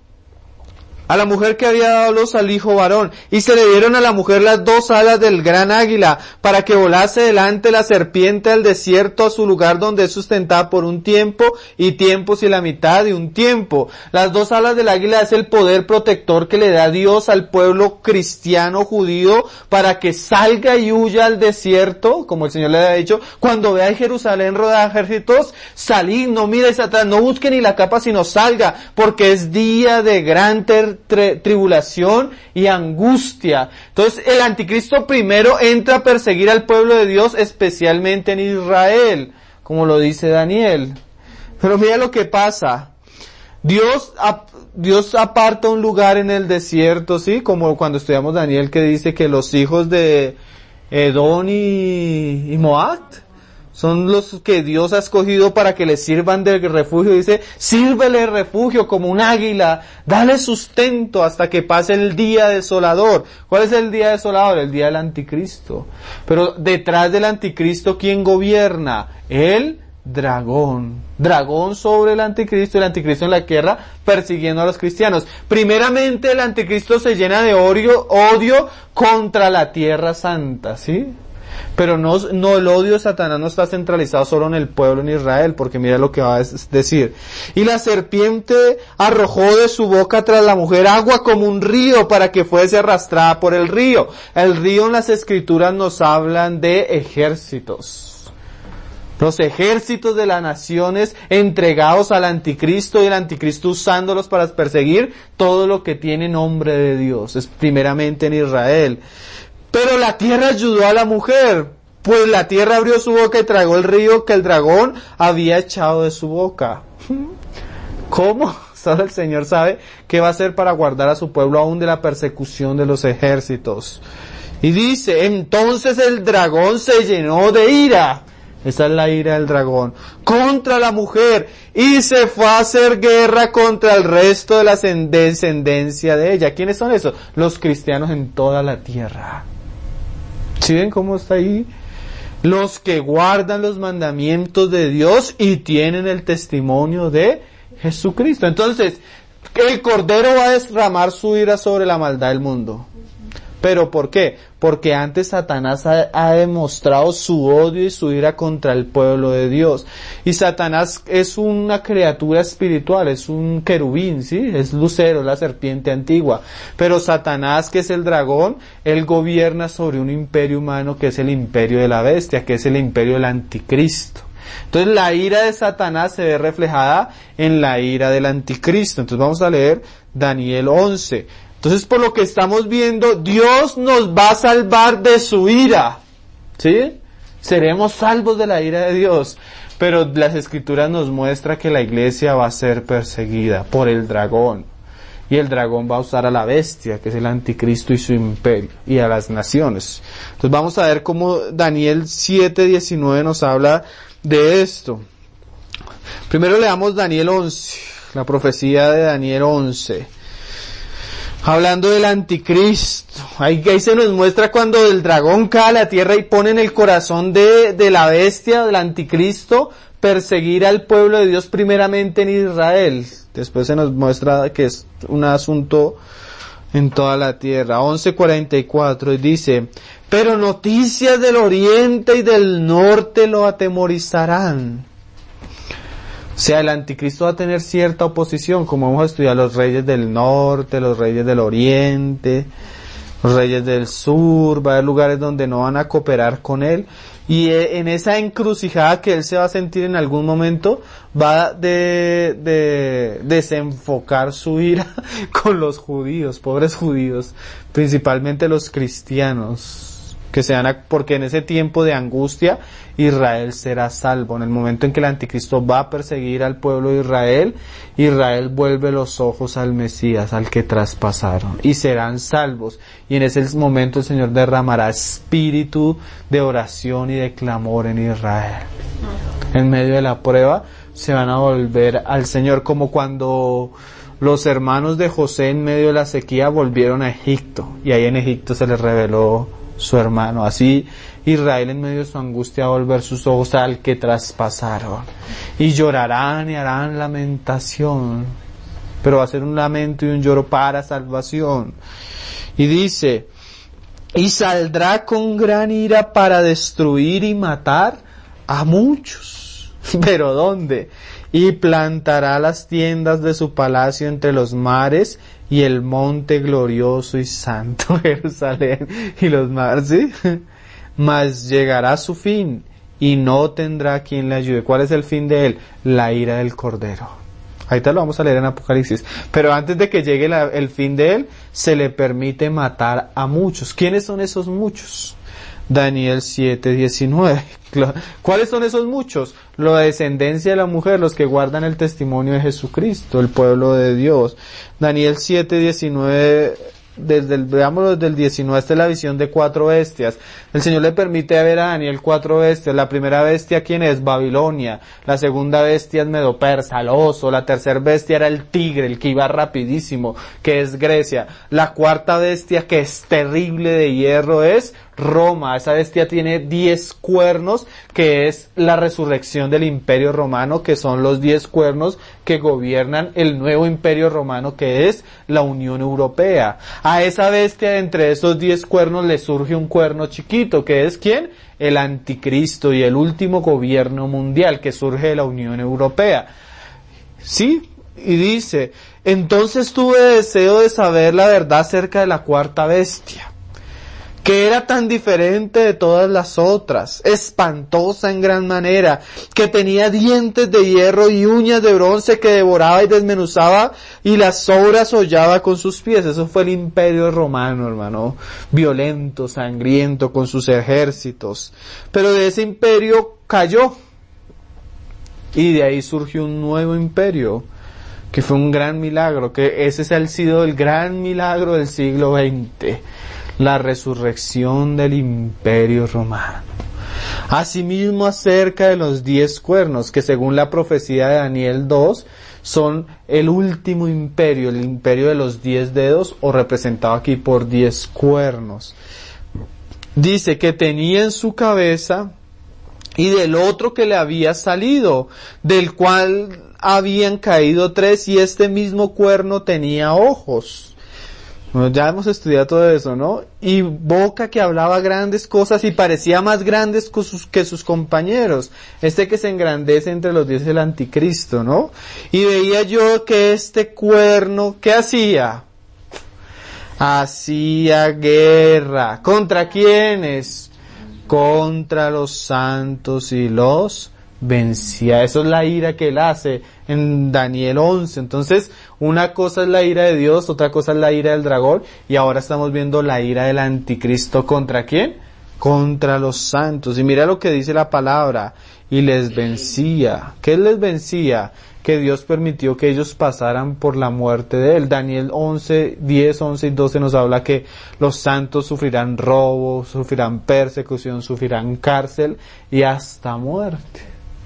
A: a la mujer que había dado luz al hijo varón, y se le dieron a la mujer las 2 alas del gran águila, para que volase delante la serpiente al desierto, a su lugar donde es sustentada por un tiempo, y tiempos y la mitad de un tiempo. Las 2 alas del águila es el poder protector que le da Dios al pueblo cristiano judío, para que salga y huya al desierto, como el Señor le había dicho, cuando vea a Jerusalén rodeada de ejércitos, salid, no miréis atrás, no busque ni la capa, sino salga, porque es día de gran tribulación y angustia. Entonces el anticristo primero entra a perseguir al pueblo de Dios, especialmente en Israel, como lo dice Daniel. Pero mira lo que pasa. Dios aparta un lugar en el desierto, ¿sí? Como cuando estudiamos Daniel, que dice que los hijos de Edom y Moab son los que Dios ha escogido para que le sirvan de refugio. Dice, sírvele refugio como un águila, dale sustento hasta que pase el día desolador. ¿Cuál es el día desolador? El día del anticristo. Pero detrás del anticristo, ¿quién gobierna? El dragón. Dragón sobre el anticristo, el anticristo en la tierra persiguiendo a los cristianos. Primeramente el anticristo se llena de odio contra la tierra santa, ¿sí? Pero no el odio de Satanás no está centralizado solo en el pueblo en Israel, porque mira lo que va a decir. Y la serpiente arrojó de su boca tras la mujer agua como un río para que fuese arrastrada por el río. El río en las escrituras nos hablan de ejércitos. Los ejércitos de las naciones entregados al anticristo y el anticristo usándolos para perseguir todo lo que tiene nombre de Dios. Es primeramente en Israel. Pero la tierra ayudó a la mujer, pues la tierra abrió su boca y tragó el río que el dragón había echado de su boca. ¿Cómo? Solo el Señor sabe qué va a hacer para guardar a su pueblo aún de la persecución de los ejércitos. Y dice, entonces el dragón se llenó de ira. Esa es la ira del dragón. Contra la mujer. Y se fue a hacer guerra contra el resto de la descendencia de ella. ¿Quiénes son esos? Los cristianos en toda la tierra. ¿Sí ven cómo está ahí? Los que guardan los mandamientos de Dios y tienen el testimonio de Jesucristo. Entonces, el Cordero va a derramar su ira sobre la maldad del mundo. ¿Pero por qué? Porque antes Satanás ha demostrado su odio y su ira contra el pueblo de Dios. Y Satanás es una criatura espiritual, es un querubín, ¿sí? Es Lucero, la serpiente antigua. Pero Satanás, que es el dragón, él gobierna sobre un imperio humano que es el imperio de la bestia, que es el imperio del anticristo. Entonces la ira de Satanás se ve reflejada en la ira del anticristo. Entonces vamos a leer Daniel 11. Entonces, por lo que estamos viendo, Dios nos va a salvar de su ira. ¿sí? Seremos salvos de la ira de Dios. Pero las Escrituras nos muestran que la iglesia va a ser perseguida por el dragón. Y el dragón va a usar a la bestia, que es el anticristo y su imperio, y a las naciones. Entonces vamos a ver cómo Daniel 7:19 nos habla de esto. Primero leamos Daniel 11, la profecía de Daniel 11. Hablando del anticristo, ahí se nos muestra cuando el dragón cae a la tierra y pone en el corazón de la bestia, del anticristo, perseguir al pueblo de Dios primeramente en Israel. Después se nos muestra que es un asunto en toda la tierra. 11:44 y dice, pero noticias del oriente y del norte lo atemorizarán. O sea, el anticristo va a tener cierta oposición, como vamos a estudiar los reyes del norte, los reyes del oriente, los reyes del sur, va a haber lugares donde no van a cooperar con él, y en esa encrucijada que él se va a sentir en algún momento, va de desenfocar su ira con los judíos, pobres judíos, principalmente los cristianos, que porque en ese tiempo de angustia Israel será salvo. En el momento en que el anticristo va a perseguir al pueblo de Israel, Israel vuelve los ojos al Mesías, al que traspasaron, y serán salvos. Y en ese momento el Señor derramará espíritu de oración y de clamor en Israel. En medio de la prueba se van a volver al Señor, como cuando los hermanos de José en medio de la sequía volvieron a Egipto, y ahí en Egipto se les reveló su hermano. Así Israel en medio de su angustia va a volver sus ojos al que traspasaron, y llorarán y harán lamentación, pero va a ser un lamento y un lloro para salvación. Y dice, y saldrá con gran ira para destruir y matar a muchos. ¿Pero dónde? Y plantará las tiendas de su palacio entre los mares y el monte glorioso y santo Jerusalén y los mares, ¿sí? Mas llegará a su fin y no tendrá quien le ayude. ¿Cuál es el fin de él? La ira del Cordero. Ahorita lo vamos a leer en Apocalipsis. Pero antes de que llegue el fin de él, se le permite matar a muchos. ¿Quiénes son esos muchos? Daniel 7:19. ¿Cuáles son esos muchos? La descendencia de la mujer, los que guardan el testimonio de Jesucristo, el pueblo de Dios. Daniel 7:19, veámoslo desde el 19, esta es la visión de 4 bestias. El Señor le permite ver a Daniel 4 bestias. La primera bestia, ¿quién es? Babilonia. La segunda bestia es Medo-Persa, el oso. La tercera bestia era el tigre, el que iba rapidísimo, que es Grecia. La cuarta bestia, que es terrible de hierro, es Roma. Esa bestia tiene 10 cuernos, que es la resurrección del imperio romano, que son los 10 cuernos que gobiernan el nuevo imperio romano, que es la Unión Europea. A esa bestia, entre esos 10 cuernos, le surge un cuerno chiquito, que es ¿quién? El anticristo y el último gobierno mundial, que surge de la Unión Europea. ¿Sí? Y dice, entonces tuve deseo de saber la verdad acerca de la cuarta bestia, que era tan diferente de todas las otras, espantosa en gran manera, que tenía dientes de hierro y uñas de bronce, que devoraba y desmenuzaba y las sobras hollaba con sus pies. Eso fue el imperio romano, hermano, violento, sangriento, con sus ejércitos. Pero de ese imperio cayó, y de ahí surgió un nuevo imperio, que fue un gran milagro, que ese ha sido el gran milagro del siglo XX. La resurrección del imperio romano. Asimismo, acerca de los 10 cuernos, que según la profecía de Daniel 2, son el último imperio, el imperio de los 10 dedos, o representado aquí por 10 cuernos. Dice que tenía en su cabeza, y del otro que le había salido, del cual habían caído 3, y este mismo cuerno tenía ojos. Bueno, ya hemos estudiado todo eso, ¿no? Y boca que hablaba grandes cosas y parecía más grandes que sus compañeros. Este que se engrandece entre los 10 es el anticristo, ¿no? Y veía yo que este cuerno, ¿qué hacía? Hacía guerra. ¿Contra quiénes? Contra los santos y los vencía. Eso es la ira que él hace en Daniel 11. Entonces, una cosa es la ira de Dios, otra cosa es la ira del dragón, y ahora estamos viendo la ira del anticristo. ¿Contra quién? contra los santos. Y mira lo que dice la palabra, y les vencía. ¿Qué les vencía? Que Dios permitió que ellos pasaran por la muerte de él. Daniel 10, 11 y 12 nos habla que los santos sufrirán robo, sufrirán persecución, sufrirán cárcel y hasta muerte.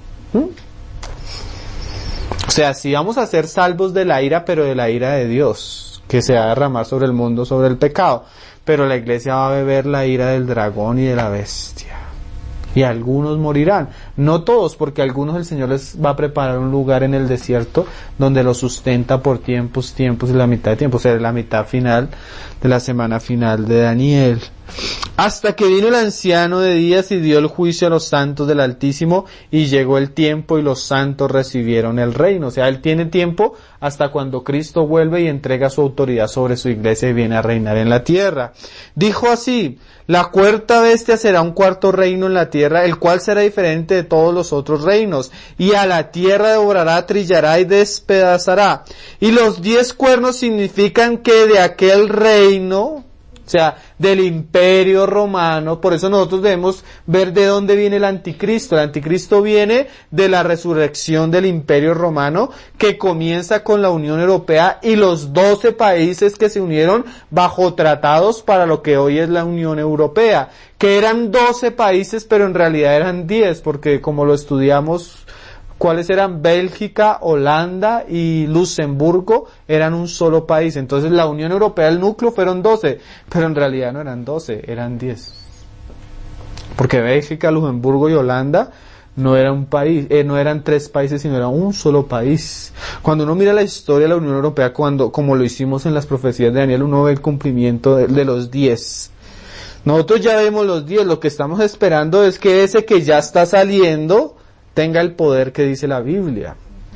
A: O sea, sí vamos a ser salvos de la ira, pero de la ira de Dios, que se va a derramar sobre el mundo, sobre el pecado. Pero la iglesia va a beber la ira del dragón y de la bestia. Y algunos morirán. No todos, porque a algunos el Señor les va a preparar un lugar en el desierto donde los sustenta por tiempos y la mitad de tiempo. O sea, la mitad final de la semana final de Daniel. Hasta que vino el anciano de días y dio el juicio a los santos del Altísimo, y llegó el tiempo y los santos recibieron el reino. O sea, Él tiene tiempo hasta cuando Cristo vuelve y entrega su autoridad sobre su iglesia y viene a reinar en la tierra. Dijo así: la cuarta bestia será un cuarto reino en la tierra, el cual será diferente de todos los otros reinos, y a la tierra devorará, trillará y despedazará. Y los 10 cuernos significan que de aquel reino, o sea, del imperio romano, por eso nosotros debemos ver de dónde viene el anticristo. El anticristo viene de la resurrección del imperio romano, que comienza con la Unión Europea y los 12 países que se unieron bajo tratados para lo que hoy es la Unión Europea, que eran 12 países, pero en realidad eran 10, porque como lo estudiamos, ¿cuáles eran? Bélgica, Holanda y Luxemburgo eran un solo país. Entonces la Unión Europea, el núcleo, fueron 12, pero en realidad no eran 12, eran 10. Porque Bélgica, Luxemburgo y Holanda no eran un país, no eran 3 países, sino era un solo país. Cuando uno mira la historia de la Unión Europea, como lo hicimos en las profecías de Daniel, uno ve el cumplimiento de los 10. Nosotros ya vemos los 10, lo que estamos esperando es que ese que ya está saliendo tenga el poder que dice la Biblia.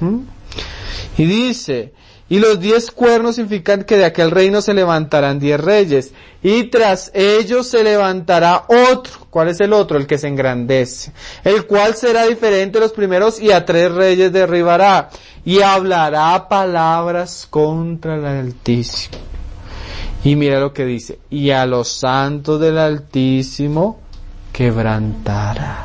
A: Y dice, y los 10 cuernos significan que de aquel reino se levantarán 10 reyes, y tras ellos se levantará otro. ¿Cuál es el otro? El que se engrandece, el cual será diferente de los primeros, y a 3 reyes derribará, y hablará palabras contra el Altísimo. Y mira lo que dice, y a los santos del Altísimo quebrantará.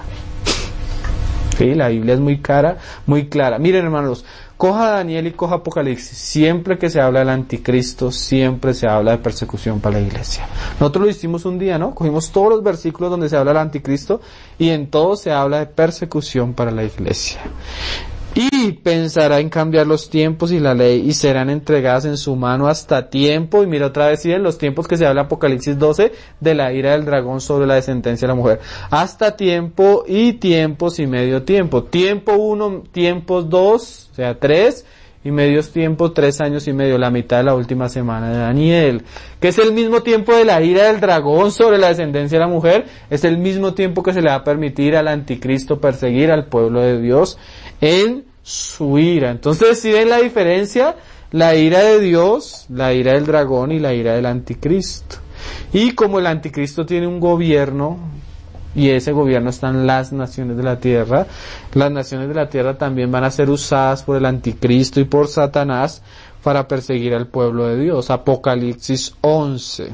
A: Sí, la Biblia es muy clara. Miren, hermanos, coja Daniel y coja Apocalipsis. Siempre que se habla del anticristo, siempre se habla de persecución para la iglesia. Nosotros lo hicimos un día, ¿no? Cogimos todos los versículos donde se habla del anticristo y en todos se habla de persecución para la iglesia. Y pensará en cambiar los tiempos y la ley, y serán entregadas en su mano hasta tiempo. Y mira otra vez, en los tiempos que se habla en Apocalipsis 12, de la ira del dragón sobre la descendencia de la mujer. Hasta tiempo y tiempos y medio tiempo. Tiempo 1, tiempos 2, o sea 3, y medios tiempos 3 años y medio, la mitad de la última semana de Daniel. Que es el mismo tiempo de la ira del dragón sobre la descendencia de la mujer, es el mismo tiempo que se le va a permitir al anticristo perseguir al pueblo de Dios en su ira. Entonces, si ven la diferencia, la ira de Dios, la ira del dragón y la ira del anticristo. Y como el anticristo tiene un gobierno, y ese gobierno están las naciones de la tierra, las naciones de la tierra también van a ser usadas por el anticristo y por Satanás para perseguir al pueblo de Dios. Apocalipsis 11. O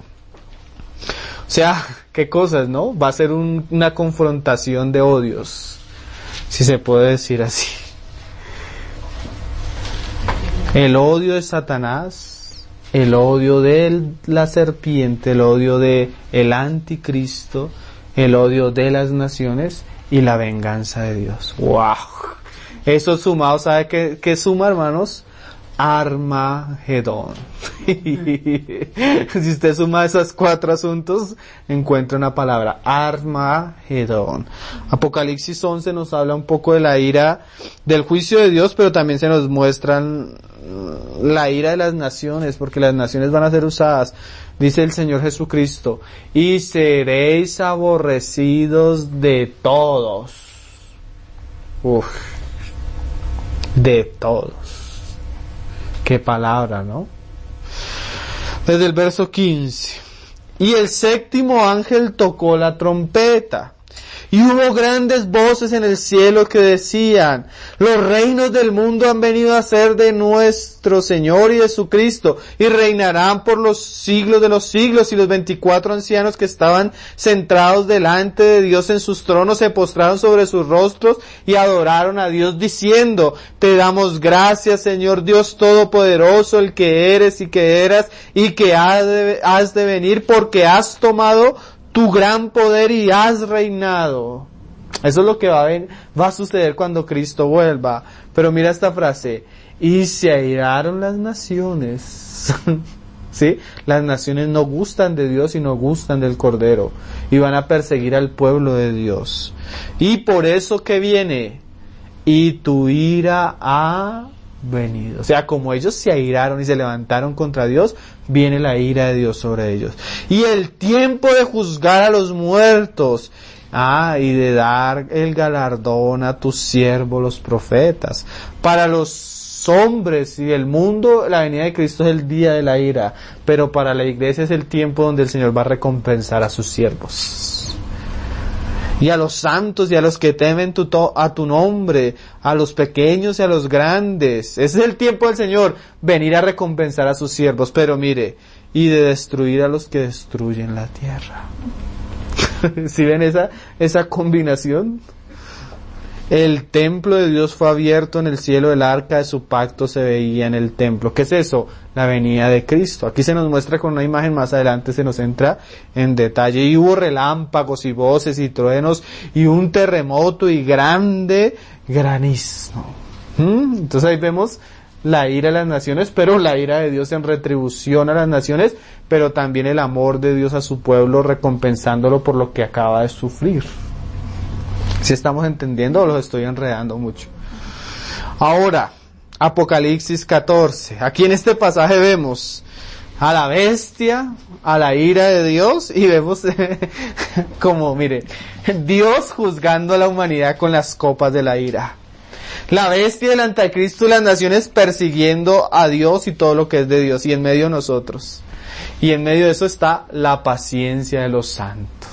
A: sea, qué cosas, ¿no? Va a ser una confrontación de odios, si se puede decir así. El odio de Satanás, el odio de la serpiente, el odio de el anticristo, el odio de las naciones y la venganza de Dios. ¡Wow! Eso sumado, ¿sabe qué suma, hermanos? Armagedón. Si usted suma esos 4 asuntos, encuentra una palabra, Armagedón. Apocalipsis 11 nos habla un poco de la ira, del juicio de Dios, pero también se nos muestran la ira de las naciones, porque las naciones van a ser usadas. Dice el Señor Jesucristo, y seréis aborrecidos de todos. De todos. Qué palabra, ¿no? Desde el verso 15. Y el 7º ángel tocó la trompeta, Y hubo grandes voces en el cielo que decían, los reinos del mundo han venido a ser de nuestro Señor y de su Cristo, y reinarán por los siglos de los siglos. Y los 24 ancianos que estaban sentados delante de Dios en sus tronos se postraron sobre sus rostros y adoraron a Dios diciendo, te damos gracias, Señor Dios Todopoderoso, el que eres y que eras y que has de venir, porque has tomado tu gran poder y has reinado. Eso es lo que va a suceder cuando Cristo vuelva. Pero mira esta frase, y se airaron las naciones. ¿Sí? Las naciones no gustan de Dios y no gustan del Cordero, y van a perseguir al pueblo de Dios. Y por eso que viene, y tu ira ha venido. O sea, como ellos se airaron y se levantaron contra Dios, viene la ira de Dios sobre ellos. Y el tiempo de juzgar a los muertos, y de dar el galardón a tus siervos los profetas. Para los hombres y el mundo, la venida de Cristo es el día de la ira, pero para la iglesia es el tiempo donde el Señor va a recompensar a sus siervos. Y a los santos y a los que temen a tu nombre, a los pequeños y a los grandes. Ese es el tiempo del Señor, venir a recompensar a sus siervos. Pero mire, y de destruir a los que destruyen la tierra. ¿Sí ven esa combinación? El templo de Dios fue abierto en el cielo, el arca de su pacto se veía en el templo. ¿Qué es eso? La venida de Cristo. Aquí se nos muestra con una imagen, más adelante se nos entra en detalle. Y hubo relámpagos y voces y truenos y un terremoto y grande granizo. Entonces ahí vemos la ira de las naciones, pero la ira de Dios en retribución a las naciones, pero también el amor de Dios a su pueblo recompensándolo por lo que acaba de sufrir. ¿Sí estamos entendiendo o los estoy enredando mucho? Ahora, Apocalipsis 14. Aquí en este pasaje vemos a la bestia, a la ira de Dios, y vemos como, mire, Dios juzgando a la humanidad con las copas de la ira. La bestia del anticristo y las naciones persiguiendo a Dios y todo lo que es de Dios, y en medio nosotros. Y en medio de eso está la paciencia de los santos.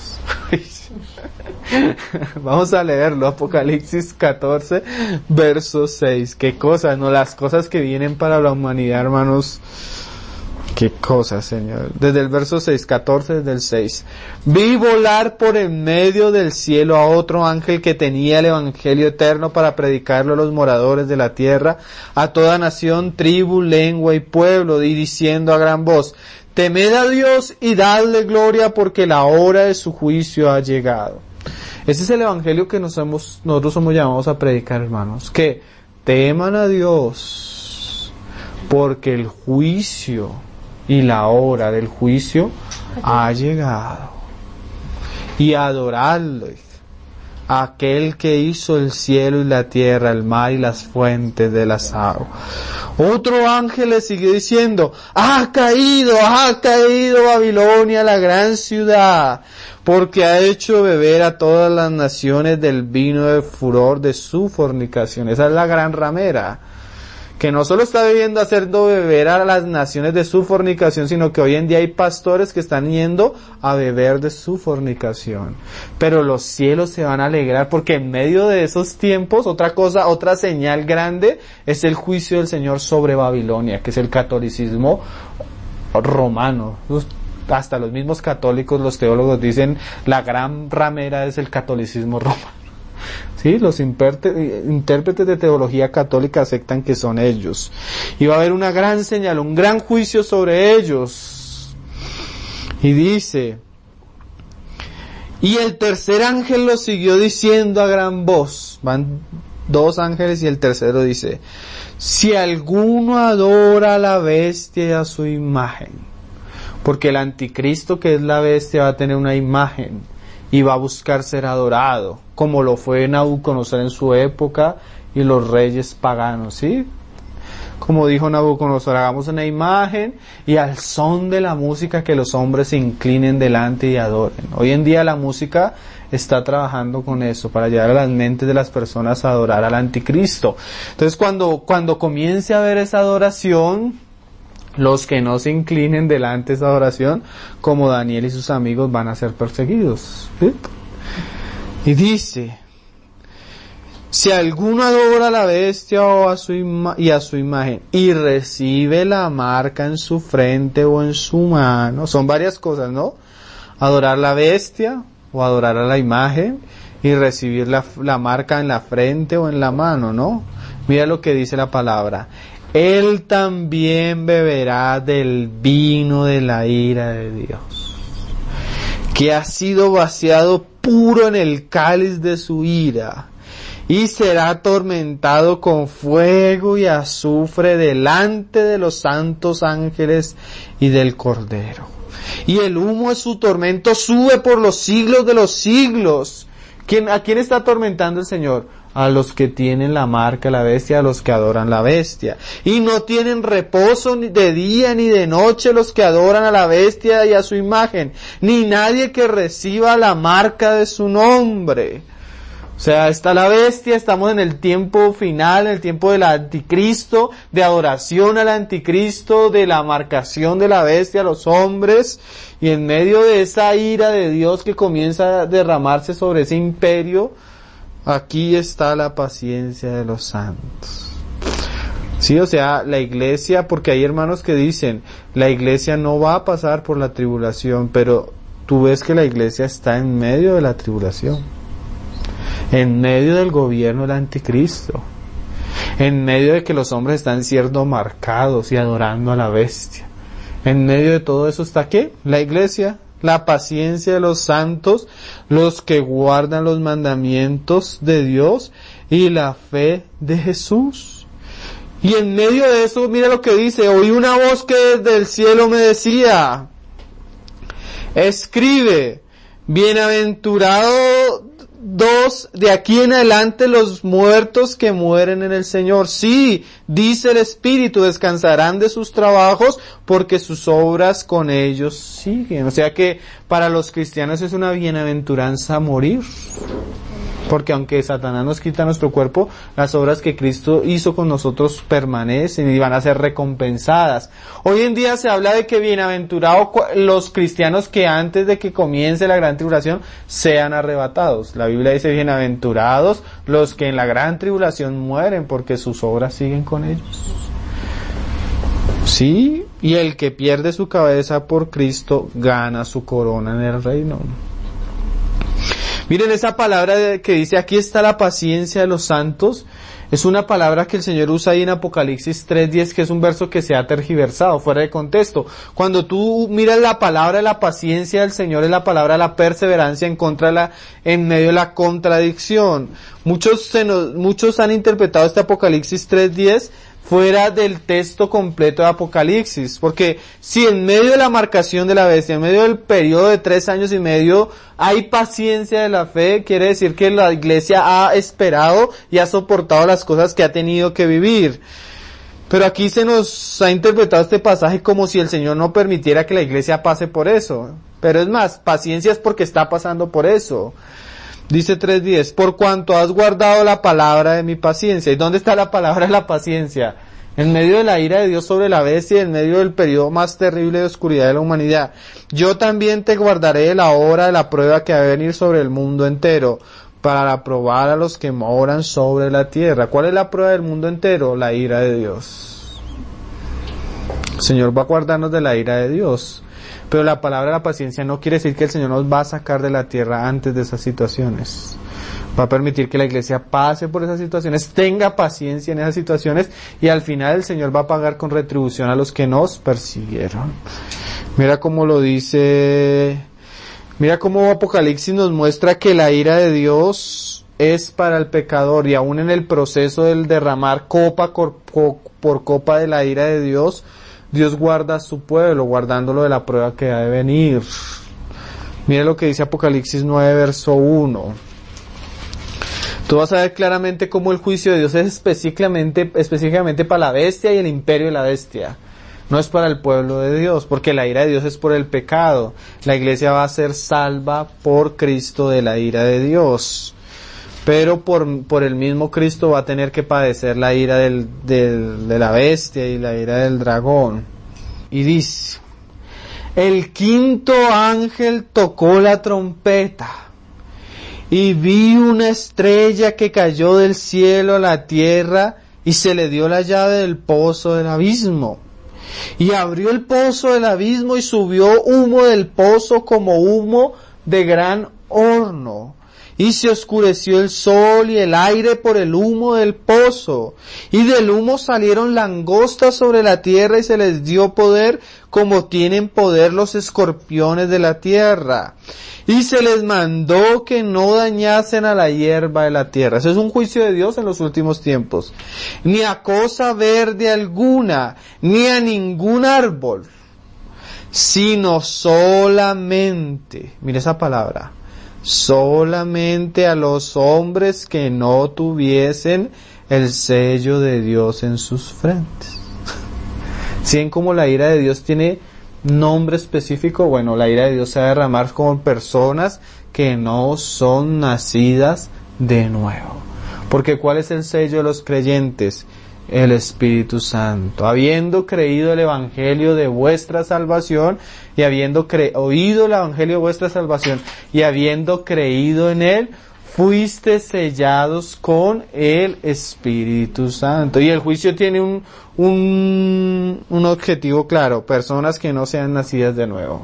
A: Vamos a leerlo, Apocalipsis 14, verso 6. Qué cosas, ¿no? Las cosas que vienen para la humanidad, hermanos. Qué cosas, Señor. Desde el verso 6, 14, desde el 6. Vi volar por en medio del cielo a otro ángel que tenía el evangelio eterno para predicarlo a los moradores de la tierra, a toda nación, tribu, lengua y pueblo, y diciendo a gran voz, temed a Dios y dadle gloria porque la hora de su juicio ha llegado. Ese es el evangelio que nosotros somos llamados a predicar, hermanos. Que teman a Dios porque el juicio y la hora del juicio ha llegado. Y adorarle a aquel que hizo el cielo y la tierra, el mar y las fuentes de las aguas. Otro ángel le siguió diciendo, ha caído Babilonia, la gran ciudad, porque ha hecho beber a todas las naciones del vino de furor de su fornicación. Esa es la gran ramera, que no solo está haciendo beber a las naciones de su fornicación, sino que hoy en día hay pastores que están yendo a beber de su fornicación. Pero los cielos se van a alegrar porque en medio de esos tiempos, otra señal grande es el juicio del Señor sobre Babilonia, que es el catolicismo romano. Hasta los mismos católicos, los teólogos dicen, la gran ramera es el catolicismo romano. Sí, los intérpretes de teología católica aceptan que son ellos. Y va a haber una gran señal, un gran juicio sobre ellos. Y dice, y el tercer ángel lo siguió diciendo a gran voz. Van dos ángeles y el tercero dice, si alguno adora a la bestia y a su imagen, porque el anticristo, que es la bestia, va a tener una imagen y va a buscar ser adorado, como lo fue Nabucodonosor en su época y los reyes paganos, ¿sí? Como dijo Nabucodonosor, hagamos una imagen y al son de la música que los hombres se inclinen delante y adoren. Hoy en día la música está trabajando con eso, para llevar a las mentes de las personas a adorar al anticristo. Entonces cuando comience a haber esa adoración, los que no se inclinen delante de esa adoración, como Daniel y sus amigos, van a ser perseguidos, ¿sí? Y dice, si alguno adora a la bestia o a su imagen y recibe la marca en su frente o en su mano, son varias cosas, ¿no? Adorar la bestia o adorar a la imagen y recibir la marca en la frente o en la mano, ¿no? Mira lo que dice la palabra. Él también beberá del vino de la ira de Dios, que ha sido vaciado puro en el cáliz de su ira, y será atormentado con fuego y azufre delante de los santos ángeles y del Cordero. Y el humo de su tormento sube por los siglos de los siglos. ¿A quién está atormentando el Señor? A los que tienen la marca de la bestia, a los que adoran la bestia. Y no tienen reposo ni de día ni de noche los que adoran a la bestia y a su imagen, ni nadie que reciba la marca de su nombre. O sea, está la bestia, estamos en el tiempo final, en el tiempo del anticristo, de adoración al anticristo, de la marcación de la bestia a los hombres, y en medio de esa ira de Dios que comienza a derramarse sobre ese imperio, aquí está la paciencia de los santos. Sí, o sea, la iglesia, porque hay hermanos que dicen, la iglesia no va a pasar por la tribulación, pero tú ves que la iglesia está en medio de la tribulación. En medio del gobierno del anticristo, en medio de que los hombres están siendo marcados y adorando a la bestia, en medio de todo eso está ¿qué? La iglesia, la paciencia de los santos, los que guardan los mandamientos de Dios y la fe de Jesús. Y en medio de eso, mira lo que dice, oí una voz que desde el cielo me decía, escribe, bienaventurado de aquí en adelante los muertos que mueren en el Señor. Sí, dice el Espíritu, descansarán de sus trabajos porque sus obras con ellos siguen. O sea que para los cristianos es una bienaventuranza morir. Porque aunque Satanás nos quita nuestro cuerpo, las obras que Cristo hizo con nosotros permanecen y van a ser recompensadas. Hoy en día se habla de que bienaventurados los cristianos que antes de que comience la gran tribulación sean arrebatados. La Biblia dice bienaventurados los que en la gran tribulación mueren porque sus obras siguen con ellos. Sí, y el que pierde su cabeza por Cristo gana su corona en el reino. Miren esa palabra que dice aquí está la paciencia de los santos, es una palabra que el Señor usa ahí en Apocalipsis 3:10, que es un verso que se ha tergiversado, fuera de contexto. Cuando tú miras la palabra de la paciencia del Señor, es la palabra de la perseverancia en medio de la contradicción. Muchos han interpretado este Apocalipsis 3:10 fuera del texto completo de Apocalipsis, porque si en medio de la marcación de la bestia, en medio del periodo de 3 años y medio, hay paciencia de la fe, quiere decir que la iglesia ha esperado y ha soportado las cosas que ha tenido que vivir. Pero aquí se nos ha interpretado este pasaje como si el Señor no permitiera que la iglesia pase por eso. Pero es más, paciencia es porque está pasando por eso. Dice 3:10, por cuanto has guardado la palabra de mi paciencia. ¿Y dónde está la palabra de la paciencia? En medio de la ira de Dios sobre la bestia y en medio del periodo más terrible de oscuridad de la humanidad. Yo también te guardaré de la hora de la prueba que ha de venir sobre el mundo entero, para probar a los que moran sobre la tierra. ¿Cuál es la prueba del mundo entero? La ira de Dios. El Señor va a guardarnos de la ira de Dios. Pero la palabra de la paciencia no quiere decir que el Señor nos va a sacar de la tierra antes de esas situaciones. Va a permitir que la iglesia pase por esas situaciones, tenga paciencia en esas situaciones y al final el Señor va a pagar con retribución a los que nos persiguieron. Mira cómo lo dice, mira cómo Apocalipsis nos muestra que la ira de Dios es para el pecador y aún en el proceso del derramar copa por copa de la ira de Dios, Dios guarda a su pueblo, guardándolo de la prueba que ha de venir. Mira lo que dice Apocalipsis 9, verso 1. Tú vas a ver claramente cómo el juicio de Dios es específicamente para la bestia y el imperio de la bestia. No es para el pueblo de Dios, porque la ira de Dios es por el pecado. La iglesia va a ser salva por Cristo de la ira de Dios. Pero por el mismo Cristo va a tener que padecer la ira de la bestia y la ira del dragón. Y dice, el quinto ángel tocó la trompeta, Y vi una estrella que cayó del cielo a la tierra, y se le dio la llave del pozo del abismo. Y abrió el pozo del abismo, y subió humo del pozo como humo de gran horno. Y se oscureció el sol y el aire por el humo del pozo. Y del humo salieron langostas sobre la tierra, y se les dio poder como tienen poder los escorpiones de la tierra. Y se les mandó que no dañasen a la hierba de la tierra. Ese es un juicio de Dios en los últimos tiempos. Ni a cosa verde alguna, ni a ningún árbol, sino solamente, mire esa palabra, solamente a los hombres que no tuviesen el sello de Dios en sus frentes. ¿Sí ven cómo la ira de Dios tiene nombre específico? Bueno, la ira de Dios se va a derramar con personas que no son nacidas de nuevo. Porque ¿cuál es el sello de los creyentes? El Espíritu Santo. Habiendo creído el Evangelio de vuestra salvación, y habiendo oído el Evangelio de vuestra salvación, y habiendo creído en él, fuiste sellados con el Espíritu Santo. Y el juicio tiene un objetivo claro: personas que no sean nacidas de nuevo.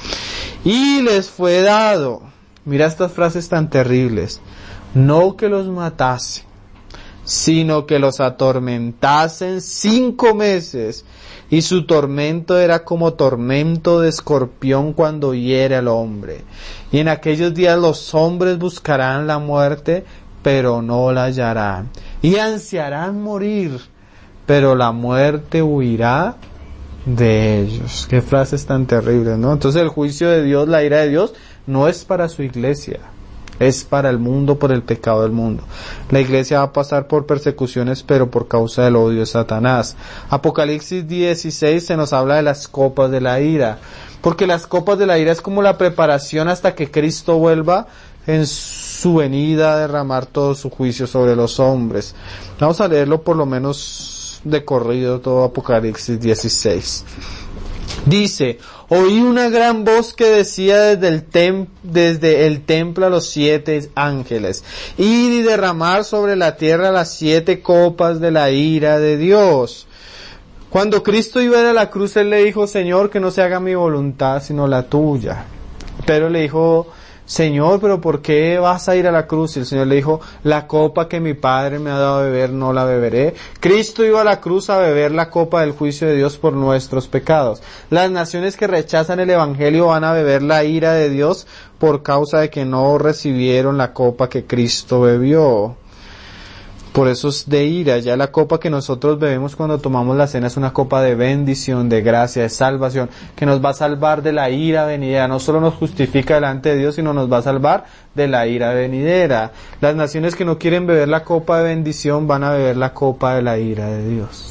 A: Y les fue dado, mira estas frases tan terribles, no que los matase, sino que los atormentasen 5 meses, y su tormento era como tormento de escorpión cuando hiere al hombre. Y en aquellos días los hombres buscarán la muerte, pero no la hallarán, y ansiarán morir, pero la muerte huirá de ellos. Qué frases tan terribles, ¿no? Entonces el juicio de Dios, la ira de Dios, no es para su iglesia, es para el mundo, por el pecado del mundo. La iglesia va a pasar por persecuciones, pero por causa del odio de Satanás. Apocalipsis 16 se nos habla de las copas de la ira, porque las copas de la ira es como la preparación hasta que Cristo vuelva en su venida a derramar todo su juicio sobre los hombres. Vamos a leerlo por lo menos de corrido, todo Apocalipsis 16. Dice: oí una gran voz que decía desde el templo a los 7 ángeles: id y derramar sobre la tierra las 7 copas de la ira de Dios. Cuando Cristo iba a ir a la cruz, él le dijo: Señor, que no se haga mi voluntad sino la tuya. Pero le dijo: Señor, pero ¿por qué vas a ir a la cruz? Y el Señor le dijo: la copa que mi Padre me ha dado a beber no la beberé. Cristo iba a la cruz a beber la copa del juicio de Dios por nuestros pecados. Las naciones que rechazan el Evangelio van a beber la ira de Dios por causa de que no recibieron la copa que Cristo bebió. Por eso es de ira. Ya la copa que nosotros bebemos cuando tomamos la cena es una copa de bendición, de gracia, de salvación, que nos va a salvar de la ira venidera. No solo nos justifica delante de Dios, sino nos va a salvar de la ira venidera. Las naciones que no quieren beber la copa de bendición van a beber la copa de la ira de Dios.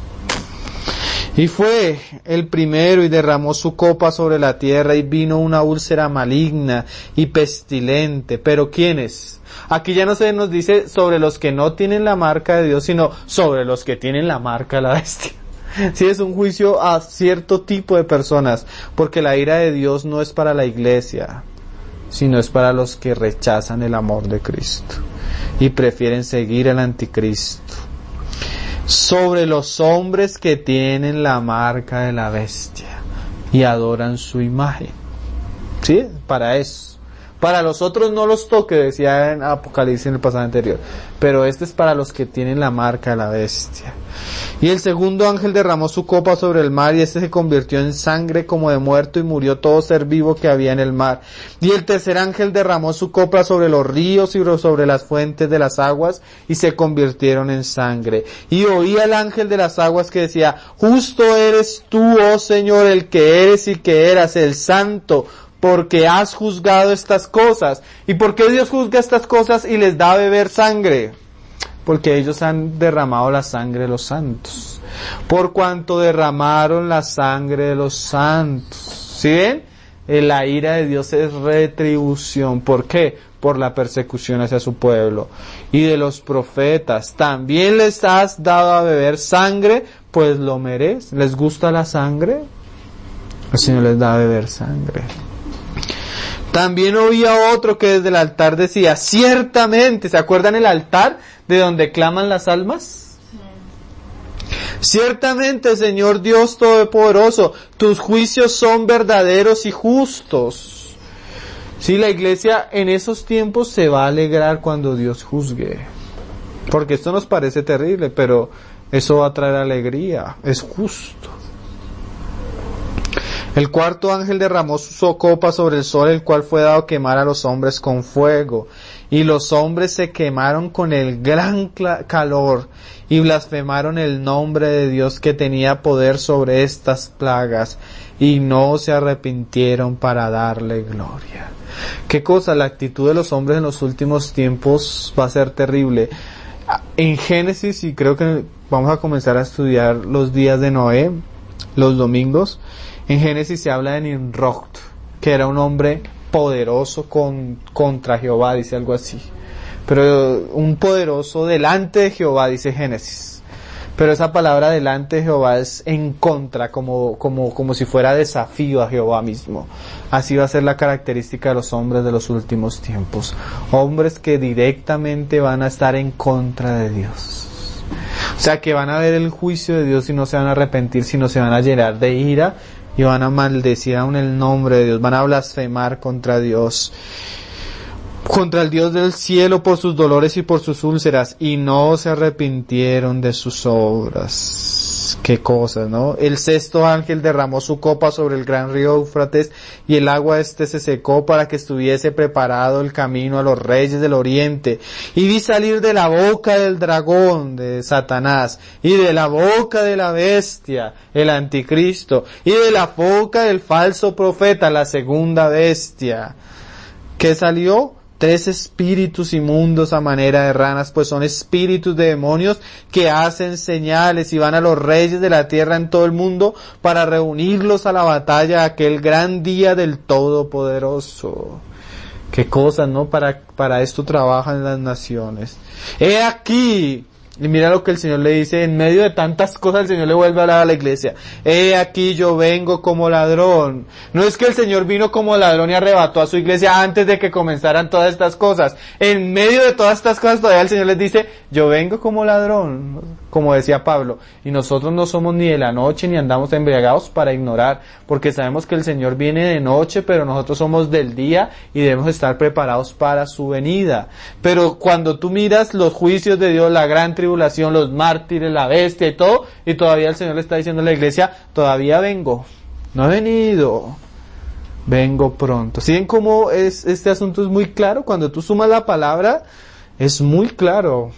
A: Y fue el primero y derramó su copa sobre la tierra, y vino una úlcera maligna y pestilente. ¿Pero quiénes? Aquí ya no se nos dice sobre los que no tienen la marca de Dios, sino sobre los que tienen la marca de la bestia. Sí, es un juicio a cierto tipo de personas, porque la ira de Dios no es para la iglesia, sino es para los que rechazan el amor de Cristo y prefieren seguir al anticristo. Sobre los hombres que tienen la marca de la bestia y adoran su imagen. ¿Sí? Para eso. Para los otros no los toque, decía en Apocalipsis en el pasaje anterior, pero este es para los que tienen la marca de la bestia. Y el segundo ángel derramó su copa sobre el mar, y este se convirtió en sangre como de muerto, y murió todo ser vivo que había en el mar. Y el tercer ángel derramó su copa sobre los ríos y sobre las fuentes de las aguas, y se convirtieron en sangre. Y oí al ángel de las aguas que decía: justo eres tú, oh Señor, el que eres y que eras, el santo, porque has juzgado estas cosas. ¿Y por qué Dios juzga estas cosas y les da a beber sangre? Porque ellos han derramado la sangre de los santos. Por cuanto derramaron la sangre de los santos. ¿Sí ven? La ira de Dios es retribución. ¿Por qué? Por la persecución hacia su pueblo. Y de los profetas también les has dado a beber sangre, pues lo merecen. ¿Les gusta la sangre? El Señor les da a beber sangre. También oía otro que desde el altar decía, ciertamente, ¿se acuerdan el altar de donde claman las almas? Ciertamente, Señor Dios Todopoderoso, tus juicios son verdaderos y justos. Sí, la iglesia en esos tiempos se va a alegrar cuando Dios juzgue. Porque esto nos parece terrible, pero eso va a traer alegría, es justo. El cuarto ángel derramó su copa sobre el sol, el cual fue dado quemar a los hombres con fuego. Y los hombres se quemaron con el gran calor y blasfemaron el nombre de Dios que tenía poder sobre estas plagas y no se arrepintieron para darle gloria. ¿Qué cosa? La actitud de los hombres en los últimos tiempos va a ser terrible. En Génesis, y creo que vamos a comenzar a estudiar los días de Noé, los domingos, en Génesis se habla de Nimrod, que era un hombre poderoso contra Jehová, dice algo así. Pero un poderoso delante de Jehová, dice Génesis. Pero esa palabra delante de Jehová es en contra, como si fuera desafío a Jehová mismo. Así va a ser la característica de los hombres de los últimos tiempos. Hombres que directamente van a estar en contra de Dios. O sea, que van a ver el juicio de Dios y no se van a arrepentir, sino se van a llenar de ira y van a maldecir aún el nombre de Dios, van a blasfemar contra Dios, contra el Dios del cielo por sus dolores y por sus úlceras, y no se arrepintieron de sus obras. Qué cosas, ¿no? El sexto ángel derramó su copa sobre el gran río Éufrates, y el agua se secó para que estuviese preparado el camino a los reyes del oriente. Y vi salir de la boca del dragón, de Satanás, y de la boca de la bestia, el anticristo, y de la boca del falso profeta, la segunda bestia. ¿Qué salió? 3 espíritus inmundos a manera de ranas, pues son espíritus de demonios que hacen señales y van a los reyes de la tierra en todo el mundo para reunirlos a la batalla aquel gran día del Todopoderoso. Qué cosas, ¿no? Para esto trabajan las naciones. He aquí, y mira lo que el Señor le dice, en medio de tantas cosas el Señor le vuelve a hablar a la iglesia. He aquí yo vengo como ladrón. No es que el Señor vino como ladrón y arrebató a su iglesia antes de que comenzaran todas estas cosas. En medio de todas estas cosas todavía el Señor les dice, yo vengo como ladrón, como decía Pablo. Y nosotros no somos ni de la noche ni andamos embriagados para ignorar, porque sabemos que el Señor viene de noche, pero nosotros somos del día y debemos estar preparados para su venida. Pero cuando tú miras los juicios de Dios, la gran tribulación, los mártires, la bestia y todo, y todavía el Señor le está diciendo a la iglesia, todavía vengo, no he venido, vengo pronto. ¿Sí ven cómo este asunto es muy claro? Cuando tú sumas la palabra, es muy claro.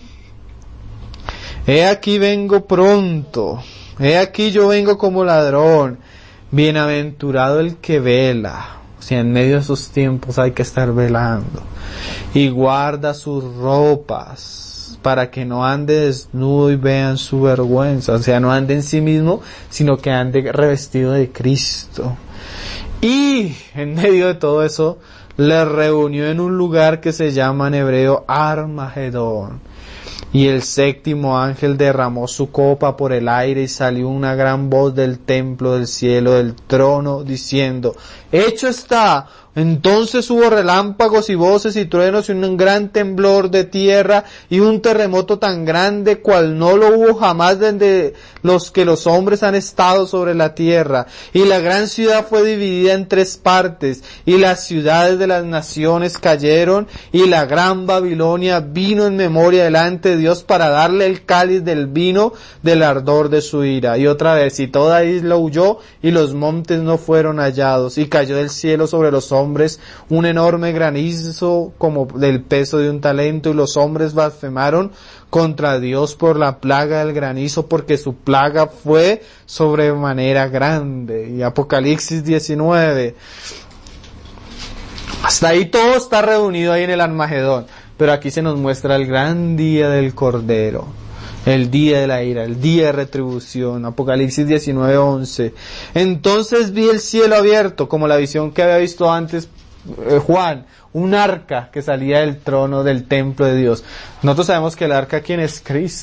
A: He aquí vengo pronto, he aquí yo vengo como ladrón, bienaventurado el que vela. O sea, en medio de esos tiempos hay que estar velando. Y guarda sus ropas, para que no ande desnudo y vean su vergüenza. O sea, no ande en sí mismo, sino que ande revestido de Cristo. Y en medio de todo eso, le reunió en un lugar que se llama en hebreo Armagedón. Y el séptimo ángel derramó su copa por el aire y salió una gran voz del templo del cielo, del trono, diciendo, hecho está. Entonces hubo relámpagos y voces y truenos y un gran temblor de tierra y un terremoto tan grande cual no lo hubo jamás desde los que los hombres han estado sobre la tierra. Y la gran ciudad fue dividida en 3 partes y las ciudades de las naciones cayeron y la gran Babilonia vino en memoria delante de Dios para darle el cáliz del vino del ardor de su ira. Y otra vez, y toda isla huyó y los montes no fueron hallados y cayó del cielo sobre los hombres un enorme granizo como del peso de un talento, y los hombres blasfemaron contra Dios por la plaga del granizo, porque su plaga fue sobremanera grande. Y Apocalipsis 19. Hasta ahí todo está reunido ahí en el Armagedón, pero aquí se nos muestra el gran día del Cordero. El día de la ira, el día de retribución. Apocalipsis 19:11. Entonces vi el cielo abierto, como la visión que había visto antes Juan, un arca que salía del trono del templo de Dios. Nosotros sabemos que el arca, ¿quién es? Cristo.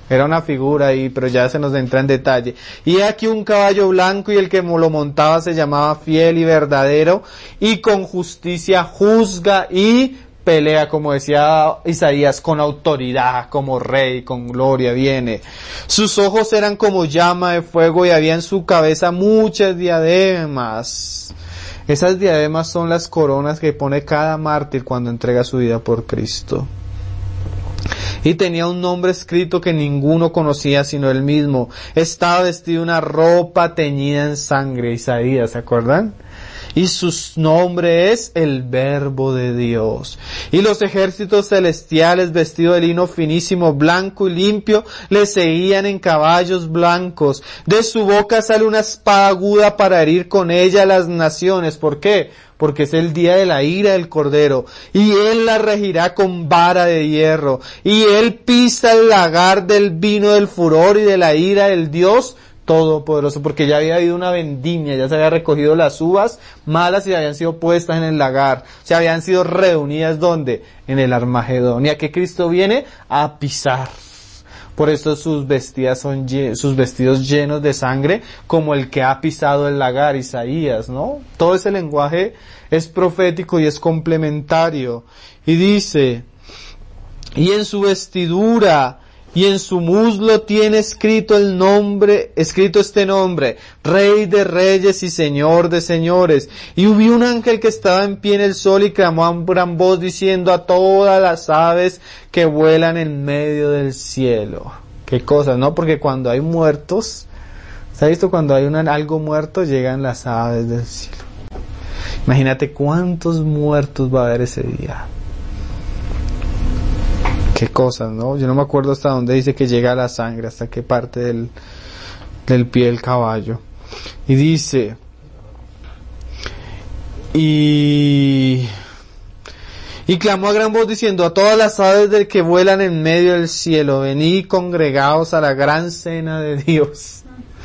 A: Era una figura ahí, pero ya se nos entra en detalle. Y aquí un caballo blanco, y el que lo montaba se llamaba Fiel y Verdadero, y con justicia juzga y pelea, como decía Isaías, con autoridad, como rey, con gloria viene. Sus ojos eran como llama de fuego, y había en su cabeza muchas diademas. Esas diademas son las coronas que pone cada mártir cuando entrega su vida por Cristo. Y tenía un nombre escrito que ninguno conocía sino él mismo. Estaba vestido una ropa teñida en sangre. Isaías, ¿se acuerdan? Y su nombre es el Verbo de Dios. Y los ejércitos celestiales, vestidos de lino finísimo, blanco y limpio, le seguían en caballos blancos. De su boca sale una espada aguda para herir con ella a las naciones. ¿Por qué? Porque es el día de la ira del Cordero. Y él la regirá con vara de hierro. Y él pisa el lagar del vino del furor y de la ira del Dios Todopoderoso, porque ya había habido una vendimia, ya se había recogido las uvas malas y habían sido puestas en el lagar, se habían sido reunidas ¿dónde? En el Armagedón, y a que Cristo viene a pisar. Por eso sus vestidos llenos de sangre, como el que ha pisado el lagar, Isaías, ¿no? Todo ese lenguaje es profético y es complementario. Y dice, y en su vestidura y en su muslo tiene escrito este nombre, Rey de Reyes y Señor de Señores. Y vi un ángel que estaba en pie en el sol y clamó a gran voz diciendo a todas las aves que vuelan en medio del cielo. Qué cosas, ¿no? Porque cuando hay muertos, ¿se ha visto? Cuando hay algo muerto, llegan las aves del cielo. Imagínate cuántos muertos va a haber ese día. Qué cosas, ¿no? Yo no me acuerdo hasta dónde dice que llega la sangre, hasta qué parte del pie del caballo. Y dice, y clamó a gran voz diciendo a todas las aves del que vuelan en medio del cielo, venid congregaos a la gran cena de Dios,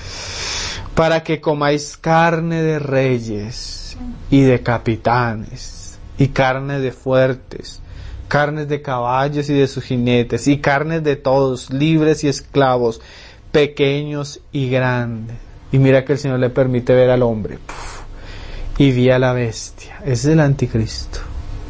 A: para que comáis carne de reyes y de capitanes, y carne de fuertes, carnes de caballos y de sus jinetes, y carnes de todos, libres y esclavos, pequeños y grandes. Y mira que el Señor le permite ver al hombre. Y vi a la bestia, ese es el anticristo,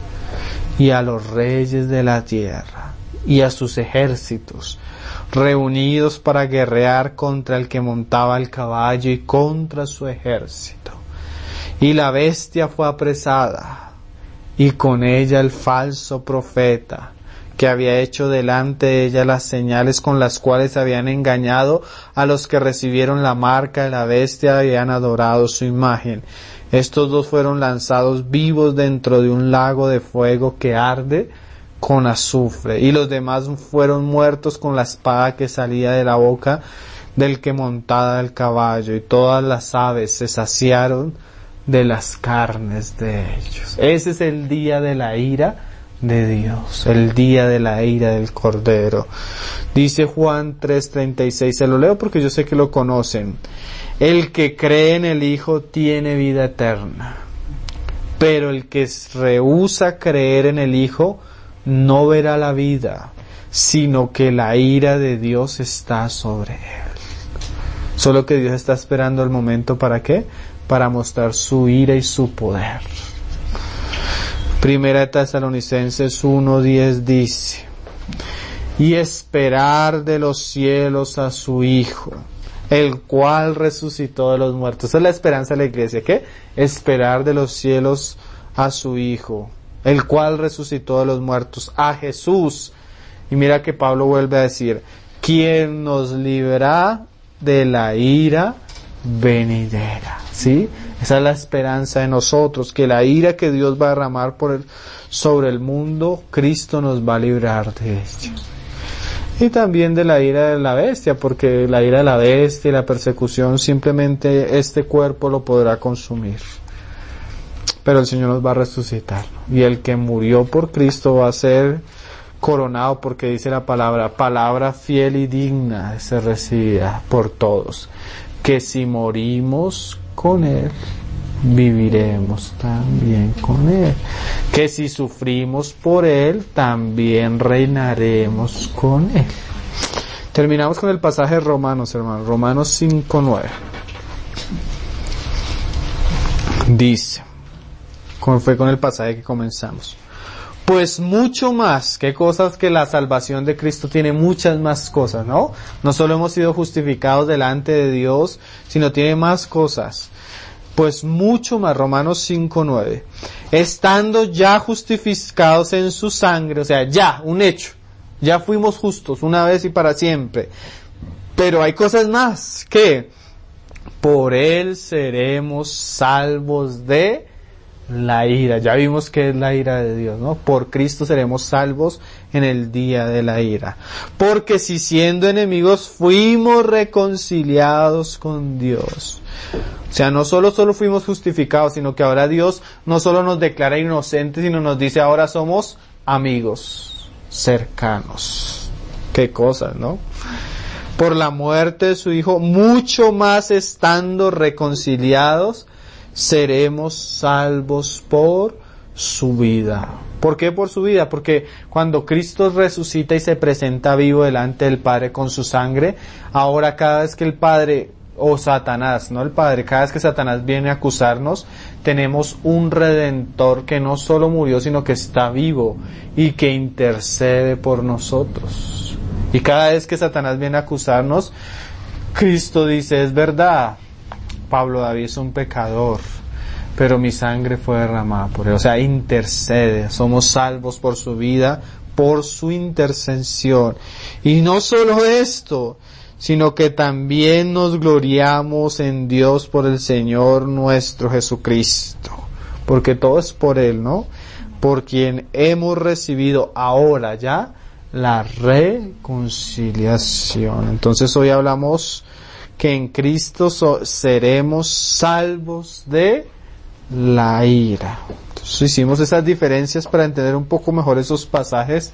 A: y a los reyes de la tierra, y a sus ejércitos, reunidos para guerrear contra el que montaba el caballo y contra su ejército. Y la bestia fue apresada, y con ella el falso profeta, que había hecho delante de ella las señales con las cuales habían engañado a los que recibieron la marca de la bestia y habían adorado su imagen. Estos dos fueron lanzados vivos dentro de un lago de fuego que arde con azufre, y los demás fueron muertos con la espada que salía de la boca del que montaba el caballo, y todas las aves se saciaron de las carnes de ellos. Ese es el día de la ira de Dios, el día de la ira del Cordero. Dice Juan 3:36, se lo leo porque yo sé que lo conocen. El que cree en el Hijo tiene vida eterna, pero el que rehúsa creer en el Hijo no verá la vida, sino que la ira de Dios está sobre él. Solo que Dios está esperando el momento, ¿para qué? Para mostrar su ira y su poder. Primera de Tesalonicenses 1:10 dice, y esperar de los cielos a su Hijo, el cual resucitó de los muertos. Esa es la esperanza de la iglesia. ¿Qué? Esperar de los cielos a su Hijo, el cual resucitó de los muertos, a Jesús. Y mira que Pablo vuelve a decir, quien nos librará de la ira venidera. ¿Sí? Esa es la esperanza de nosotros, que la ira que Dios va a derramar sobre el mundo, Cristo nos va a librar de ella. Y también de la ira de la bestia, porque la ira de la bestia y la persecución simplemente este cuerpo lo podrá consumir. Pero el Señor nos va a resucitar. Y el que murió por Cristo va a ser coronado, porque dice la palabra fiel y digna de ser recibida por todos, que si morimos con Él, viviremos también con Él, que si sufrimos por Él, también reinaremos con Él. Terminamos con el pasaje de Romanos, hermano. Romanos 5:9. Dice, como fue con el pasaje que comenzamos. Pues mucho más, qué cosas, que la salvación de Cristo tiene muchas más cosas, ¿no? No solo hemos sido justificados delante de Dios, sino tiene más cosas. Pues mucho más, Romanos 5:9. Estando ya justificados en su sangre, o sea, ya, un hecho. Ya fuimos justos una vez y para siempre. Pero hay cosas más, que por él seremos salvos de la ira. Ya vimos que es la ira de Dios, ¿no? Por Cristo seremos salvos en el día de la ira. Porque si siendo enemigos fuimos reconciliados con Dios. O sea, no solo fuimos justificados, sino que ahora Dios no solo nos declara inocentes, sino nos dice ahora somos amigos cercanos. Qué cosas, ¿no? Por la muerte de su Hijo, mucho más estando reconciliados, seremos salvos por su vida. ¿Por qué por su vida? Porque cuando Cristo resucita y se presenta vivo delante del Padre con su sangre, ahora cada vez que el Padre, o Satanás, no el Padre, cada vez que Satanás viene a acusarnos, tenemos un Redentor que no solo murió, sino que está vivo y que intercede por nosotros. Y cada vez que Satanás viene a acusarnos, Cristo dice, es verdad, Pablo David es un pecador, pero mi sangre fue derramada por él. O sea, intercede, somos salvos por su vida, por su intercesión. Y no solo esto, sino que también nos gloriamos en Dios por el Señor nuestro Jesucristo. Porque todo es por Él, ¿no? Por quien hemos recibido ahora ya la reconciliación. Entonces hoy hablamos que en Cristo seremos salvos de la ira. Entonces hicimos esas diferencias para entender un poco mejor esos pasajes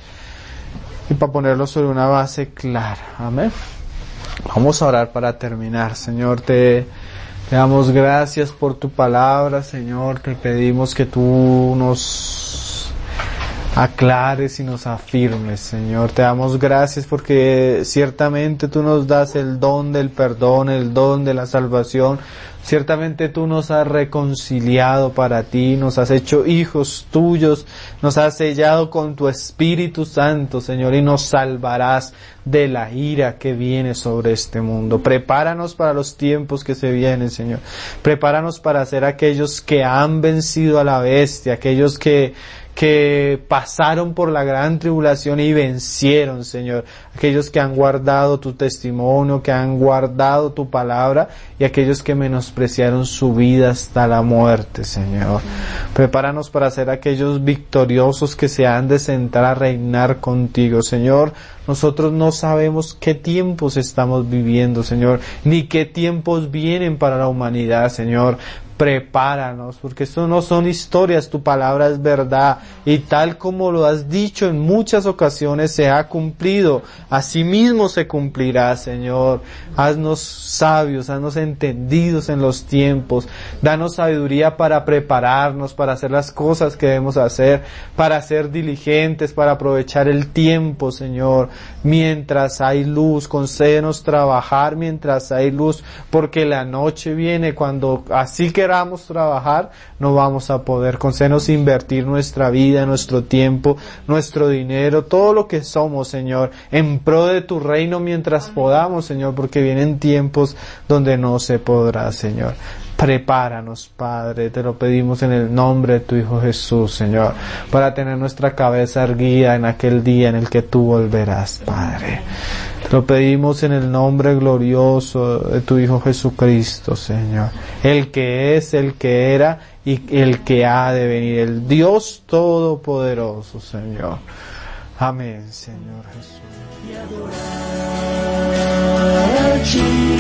A: y para ponerlos sobre una base clara. Amén. Vamos a orar para terminar. Señor, te damos gracias por tu palabra, Señor. Te pedimos que tú nos aclares y nos afirmes, Señor. Te damos gracias porque ciertamente tú nos das el don del perdón, el don de la salvación. Ciertamente tú nos has reconciliado para ti, nos has hecho hijos tuyos, nos has sellado con tu Espíritu Santo, Señor, y nos salvarás de la ira que viene sobre este mundo. Prepáranos para los tiempos que se vienen, Señor. Prepáranos para ser aquellos que han vencido a la bestia, aquellos que pasaron por la gran tribulación y vencieron, Señor. Aquellos que han guardado tu testimonio, que han guardado tu palabra, y aquellos que menospreciaron su vida hasta la muerte, Señor. Prepáranos para ser aquellos victoriosos que se han de sentar a reinar contigo, Señor. Nosotros no sabemos qué tiempos estamos viviendo, Señor, ni qué tiempos vienen para la humanidad, Señor. Prepáranos, porque esto no son historias, tu palabra es verdad, y tal como lo has dicho en muchas ocasiones se ha cumplido, asimismo se cumplirá, Señor. Haznos sabios, haznos entendidos en los tiempos, danos sabiduría para prepararnos, para hacer las cosas que debemos hacer, para ser diligentes, para aprovechar el tiempo, Señor, mientras hay luz. Concédenos trabajar mientras hay luz, porque la noche viene cuando así queramos trabajar, no vamos a poder. Concédenos invertir nuestra vida, nuestro tiempo, nuestro dinero, todo lo que somos, Señor, en pro de tu reino mientras podamos, Señor, porque vienen tiempos donde no se podrá, Señor. Prepáranos, Padre, te lo pedimos en el nombre de tu Hijo Jesús, Señor, para tener nuestra cabeza erguida en aquel día en el que tú volverás, Padre. Te lo pedimos en el nombre glorioso de tu Hijo Jesucristo, Señor. El que es, el que era y el que ha de venir, el Dios Todopoderoso, Señor. Amén, Señor Jesús.